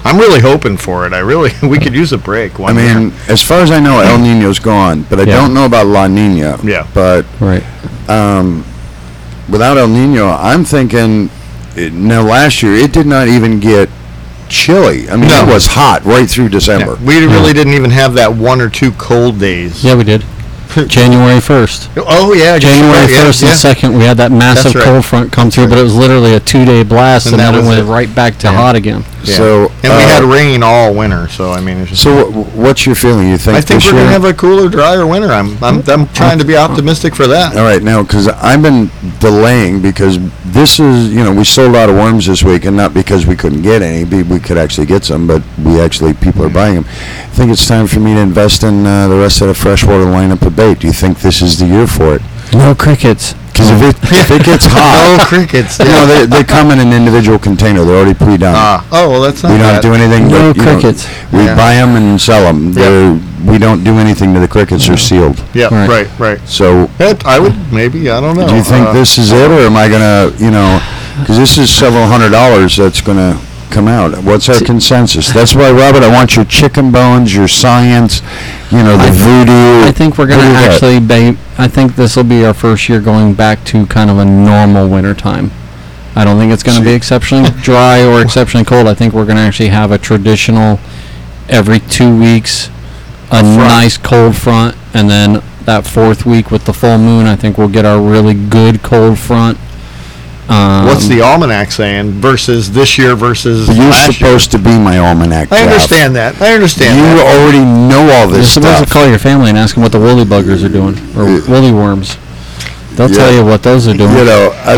I'm really hoping for it. I really, we could use a break. I One mean, year. as far as I know, El Nino's gone, but I Yeah. don't know about La Nina. Yeah. But Right. um, without El Nino, I'm thinking. It, now, last year it did not even get chilly. I mean, No. it was hot right through December. Yeah, we really didn't even have that one or two cold days. Yeah, we did. January first. Oh yeah, January yeah, first yeah. and second, we had that massive That's right. cold front come through, but it was literally a two-day blast, And and, that then it was went it. right back to Yeah. hot again. Yeah. So, and we uh, had rain all winter, so I mean, it's just. So, wh- what's your feeling? You think I think this we're year? gonna have a cooler, drier winter. I'm, I'm, I'm trying to be optimistic for that. All right, now, because I've been delaying because this is, you know, we sold out of worms this week, and not because we couldn't get any. be- We could actually get some, but we actually, people are buying them. I think it's time for me to invest in uh, the rest of the freshwater lineup of bait. Do you think this is the year for it? No crickets. Because if it, if it gets hot, No crickets. you know, they, they come in an individual container. They're already pre-done. Ah, oh well, that's not we don't bad. do anything No but, you know, crickets. we Yeah. buy them and sell them. They're, we don't do anything to the crickets. They're sealed. Yeah, Right. right, right. So It, I would maybe. I don't know. do you think Uh, this is it, or am I gonna, you know, because this is several hundred dollars that's gonna come out. What's our consensus? That's why, Robert, I want your chicken bones, your science, you know, the I th- voodoo. I think we're going What to do you got? actually ba- I think this will be our first year going back to kind of a normal winter time. I don't think it's going to be exceptionally dry or exceptionally cold. I think we're going to actually have a traditional every two weeks a nice cold front, and then that fourth week with the full moon, I think we'll get our really good cold front. Um, What's the almanac saying versus this year versus You're last year? supposed to be my almanac. I Jeff. understand that. I understand You that. already know all You're this supposed stuff. to call your family and ask them what the woolly buggers are doing, or Yeah. woolly worms. They'll Yeah. tell you what those are doing. You know, I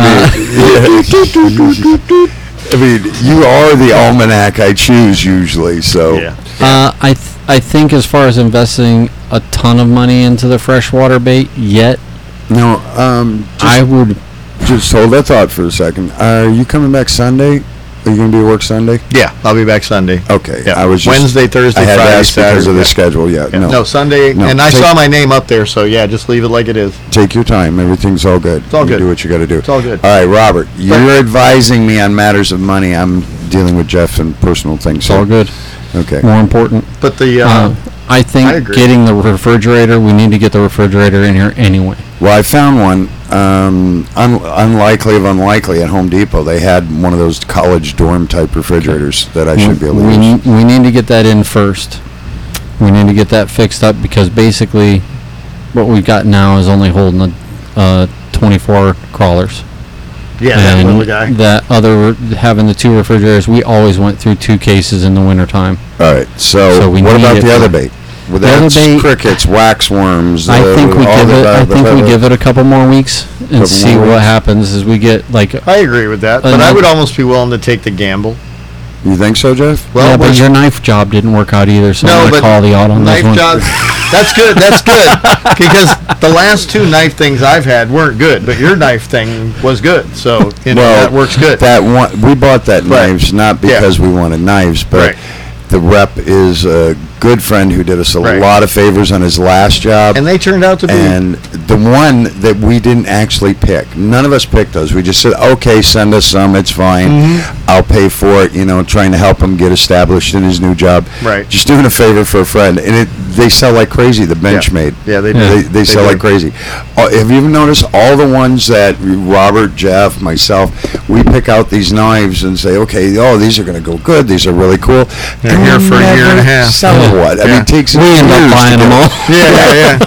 mean, I mean, you are the almanac I choose usually. So Yeah. Uh, I th- I think as far as investing a ton of money into the freshwater bait yet, no, um, just, I would. just hold that thought for a second. Are you coming back Sunday? Are you going to be at work Sunday? Yeah, I'll be back Sunday. Okay, Yeah. I was just, Wednesday, Thursday, I had Friday, to ask because Saturday. of the Yeah. schedule. Yeah, Yeah. no, No, Sunday, No, and I take- saw my name up there, so yeah, just leave it like it is. take your time. Everything's all good. It's all you good. Do what you got to do. It's all good. All right, Robert, you're But- advising me on matters of money. I'm dealing with Jeff and personal things. It's all good. Okay. More important. But the uh, Uh, I think I agree. getting the refrigerator. We need to get the refrigerator in here anyway. Well, I found one, um, un- unlikely of unlikely, at Home Depot. They had one of those college dorm type refrigerators that I should be able to we, use. need, we need to get that in first. We need to get that fixed up because basically, what we've got now is only holding the uh, twenty-four crawlers. yeah, that and little guy. that other having the two refrigerators, we always went through two cases in the wintertime. All right. So, So we what need about it the for- other bait? Well, The other that's bait- crickets, waxworms. I uh, think we all give the- it. I the- think we the- give it a couple more weeks and Couple see more what weeks. happens as we get like. I agree with that, Uh, but I no- would almost be willing to take the gamble. You think so, Jeff? Well, yeah, but what's- your knife job didn't work out either, so No, I'm gonna but call the out on knife this one. jobs. That's good. That's good because the last two knife things I've had weren't good, but your knife thing was good. So you know Well, that works good. That one, we bought that Right. knives not Yeah. because we wanted knives, but Right. the rep is a good friend who did us a Right. lot of favors on his last job. and they turned out to be. And the one that we didn't actually pick, none of us picked those. We just said, okay, send us some, it's fine. Mhm. I'll pay for it, you know, trying to help him get established in his new job. Right. Just doing a favor for a friend. And it, they sell like crazy, the Benchmade. Yeah, they do. Yeah. They, they sell do. like crazy. Uh, have you ever noticed all the ones that Robert, Jeff, myself, we pick out these knives and say, okay, oh, these are going to go good. These are really cool. They're And here we for a year and a never half. Sell Yeah. what? I mean, Yeah. it takes We end years up to buying do them it. all. Yeah, yeah,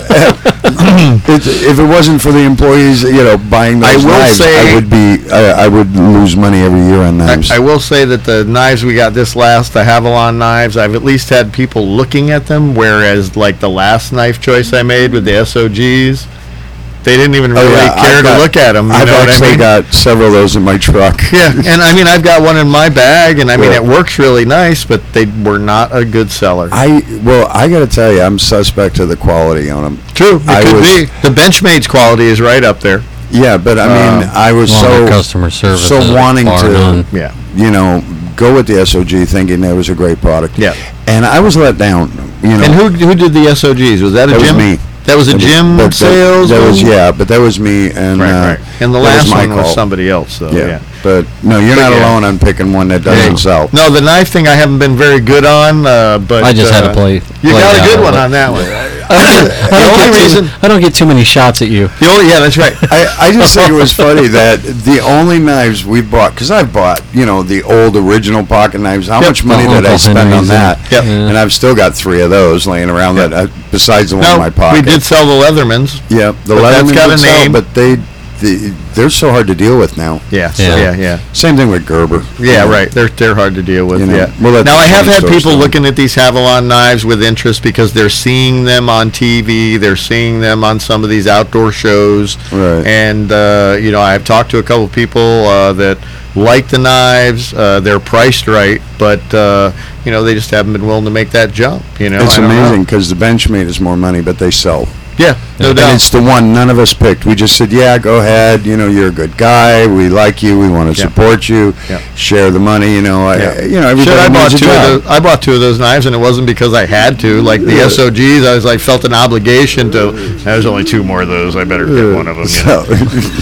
yeah. It's, if it wasn't for the employees, you know, buying I those will knives, say- I would be, I, I would lose money every year on knives. I, I will say that the knives we got this last, the Havalon knives, I've at least had people looking at them, whereas like the last knife choice I made with the S O Gs, they didn't even Oh, really yeah, care I've to got- look at them. You I've know what I actually mean? got several of those in my truck. Yeah, and I mean I've got one in my bag, and I mean Yeah. it works really nice, but they were not a good seller. I well, I got to tell you, I'm suspect of the quality on them. True, it I could was- be. The Benchmade's quality is right up there. Yeah, but I mean, Um, I was Well, so their customer service so is wanting bar to, none. Yeah, you know, go with the S O G, thinking that was a great product. yeah. And I was let down. You know, And who who did the S O Gs? Was that a That was Jim? me. That was a But- gym but that- sales. That was one? yeah, but that was me and Right, uh, right. And the that last was my one was call. somebody else, though. Yeah. Yeah. But no, you're But not yeah. alone on picking one that doesn't sell. No, the knife thing I haven't been very good on, uh, but I just had uh, to play. You play got a out good of one it. on that one. I don't, The only get too- reason- I don't get too many shots at you. The only, yeah, that's right. I, I just think it was funny that the only knives we bought, because I've bought, you know, the old original pocket knives. How Yep. much money The did I Uncle spend on Henry's that? and- Yep. Yeah. And I've still got three of those laying around Yep. that, uh, besides the one in No, my pocket. we did sell the Leathermans. Yeah, the But that's Leatherman got a did sell, name. but they, the, they're so hard to deal with now. Yeah, Yeah. yeah, yeah. Same thing with Gerber. Yeah, You know, right. They're they're hard to deal with. You know, yeah. we'll let Now the I have funny had stores people do it. looking at these Havalon knives with interest because they're seeing them on T V. They're seeing them on some of these outdoor shows. Right. And uh, you know, I've talked to a couple of people uh, that like the knives. Uh, they're priced right, but uh, you know, they just haven't been willing to make that jump. You know, It's I don't know. amazing because the Benchmade is more money, but they sell. Yeah, no And doubt. it's the one none of us picked. We just said, yeah, go ahead. You know, you're a good guy. We like you. We want to Yeah. support you. Yeah. Share the money. You know, Yeah. I, you know, everybody Shit, I bought needs a two job. of those. I bought two of those knives, and it wasn't because I had to. Like the Yeah. S O Gs, I was like felt an obligation to. There's only two more of those. I better get one of them. You know?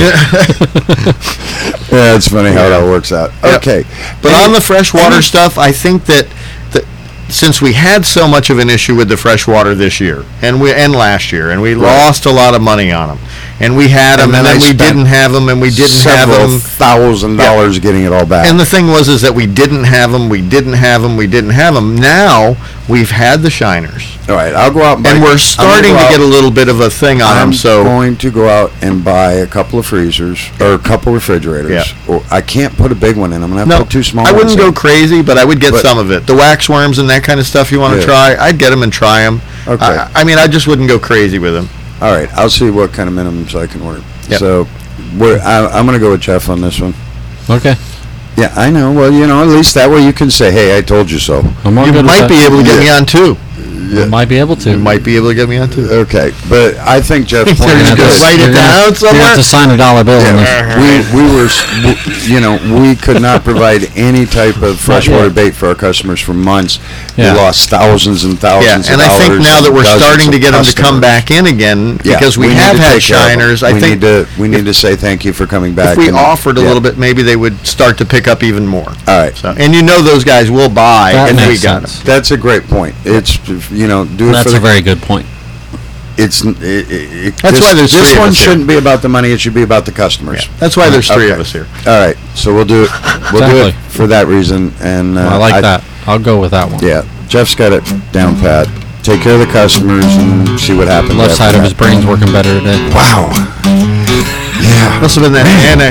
So, yeah, it's funny how it all works out. Yep. Okay, But Any- on the freshwater any- stuff, I think that, that since we had so much of an issue with the freshwater this year and we and last year, and we lost a lot of money on them, and we had them, And and, then then, I we spent didn't have them, and we didn't have several them. thousand dollars getting it all back. And the thing was, is that we didn't have them, we didn't have them, we didn't have them. Now we've had the shiners, all right, I'll go out and, buy, and I'm we're gonna starting go to out- get a little bit of a thing on I'm them. So going to go out and buy a couple of freezers or a couple refrigerators. Yeah. Or I can't put a big one in. I'm gonna have no, to put two small I ones wouldn't go in. crazy, but I would get But- some of it. The wax worms and that kind of stuff you want to Yeah. try, I'd get them and try them. Okay. I, I mean, I just wouldn't go crazy with them. All right, I'll see what kind of minimums I can order. Yep. So, we're, I, I'm going to go with Jeff on this one. Okay. Yeah, I know. Well, you know, at least that way you can say, "Hey, I told you so." I'm all You good with might that. be able to get me on two. You might be able to. You might be able to get me on two. Okay, but I think Jeff's point You're is gonna good. just write it You're gonna- down You're gonna somewhere? have to sign a dollar bill on this. Yeah, we we were, s- w- you know, we could not provide any type of freshwater yet. bait for our customers for months. Yeah. We lost thousands and thousands Yeah, of and I think dollars now that we're dozens starting of to get them to come customers. back in again, Yeah, because we, need have to had take care of them. shiners, I we think need to we need to say thank you for coming back. if we and- offered a yeah. little bit, maybe they would start to pick up even more. All right. So, and you know those guys will buy, That and we makes got them. sense. That's a great point. It's, you know, do it That's for a the very good point. it's it, it, it- That's this, why there's this three of one us here. shouldn't be about the money. It should be about the customers. That's why there's three of Okay. us here. All right, so we'll do it. We'll do it Exactly. for that reason. And uh, I like that. I'll go with that one. Yeah, Jeff's got it down pat. Take care of the customers and see what happens. Left after side of that. his brain's working better today. Wow. Yeah. Must have been that annex.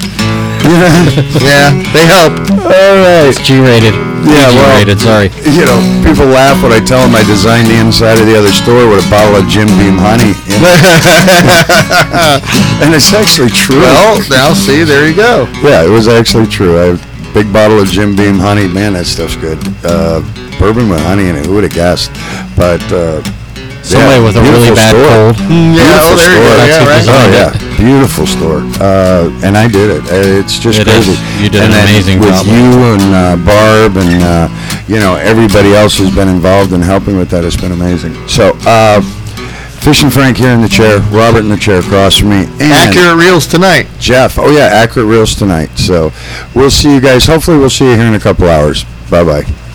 Yeah, they help. All right. It's G-rated. Yeah, well- G-rated. Sorry. You know, people laugh when I tell them I designed the inside of the other store with a bottle of Jim Beam honey. in it. And it's actually true. Well, now see, there you go. Yeah, it was actually true. I have a big bottle of Jim Beam honey. Man, that stuff's good. Uh, bourbon with honey in it. Who would have guessed? But uh, Somebody yeah, with a really beautiful bad store. cold. Yeah, Beautiful oh, there you store. go. That's Yeah, who right. designed Oh it. yeah, beautiful store. Uh, and I did it. Uh, It's just It is. crazy. You did and an then amazing with job. you and uh, Barb and uh, you know everybody else who's been involved in helping with that. It's been amazing. So, uh, Fishing Frank here in the chair, Robert in the chair across from me, and Accurate reels tonight. Jeff. Oh yeah, Accurate Reels tonight. So we'll see you guys. Hopefully, we'll see you here in a couple hours. Bye bye.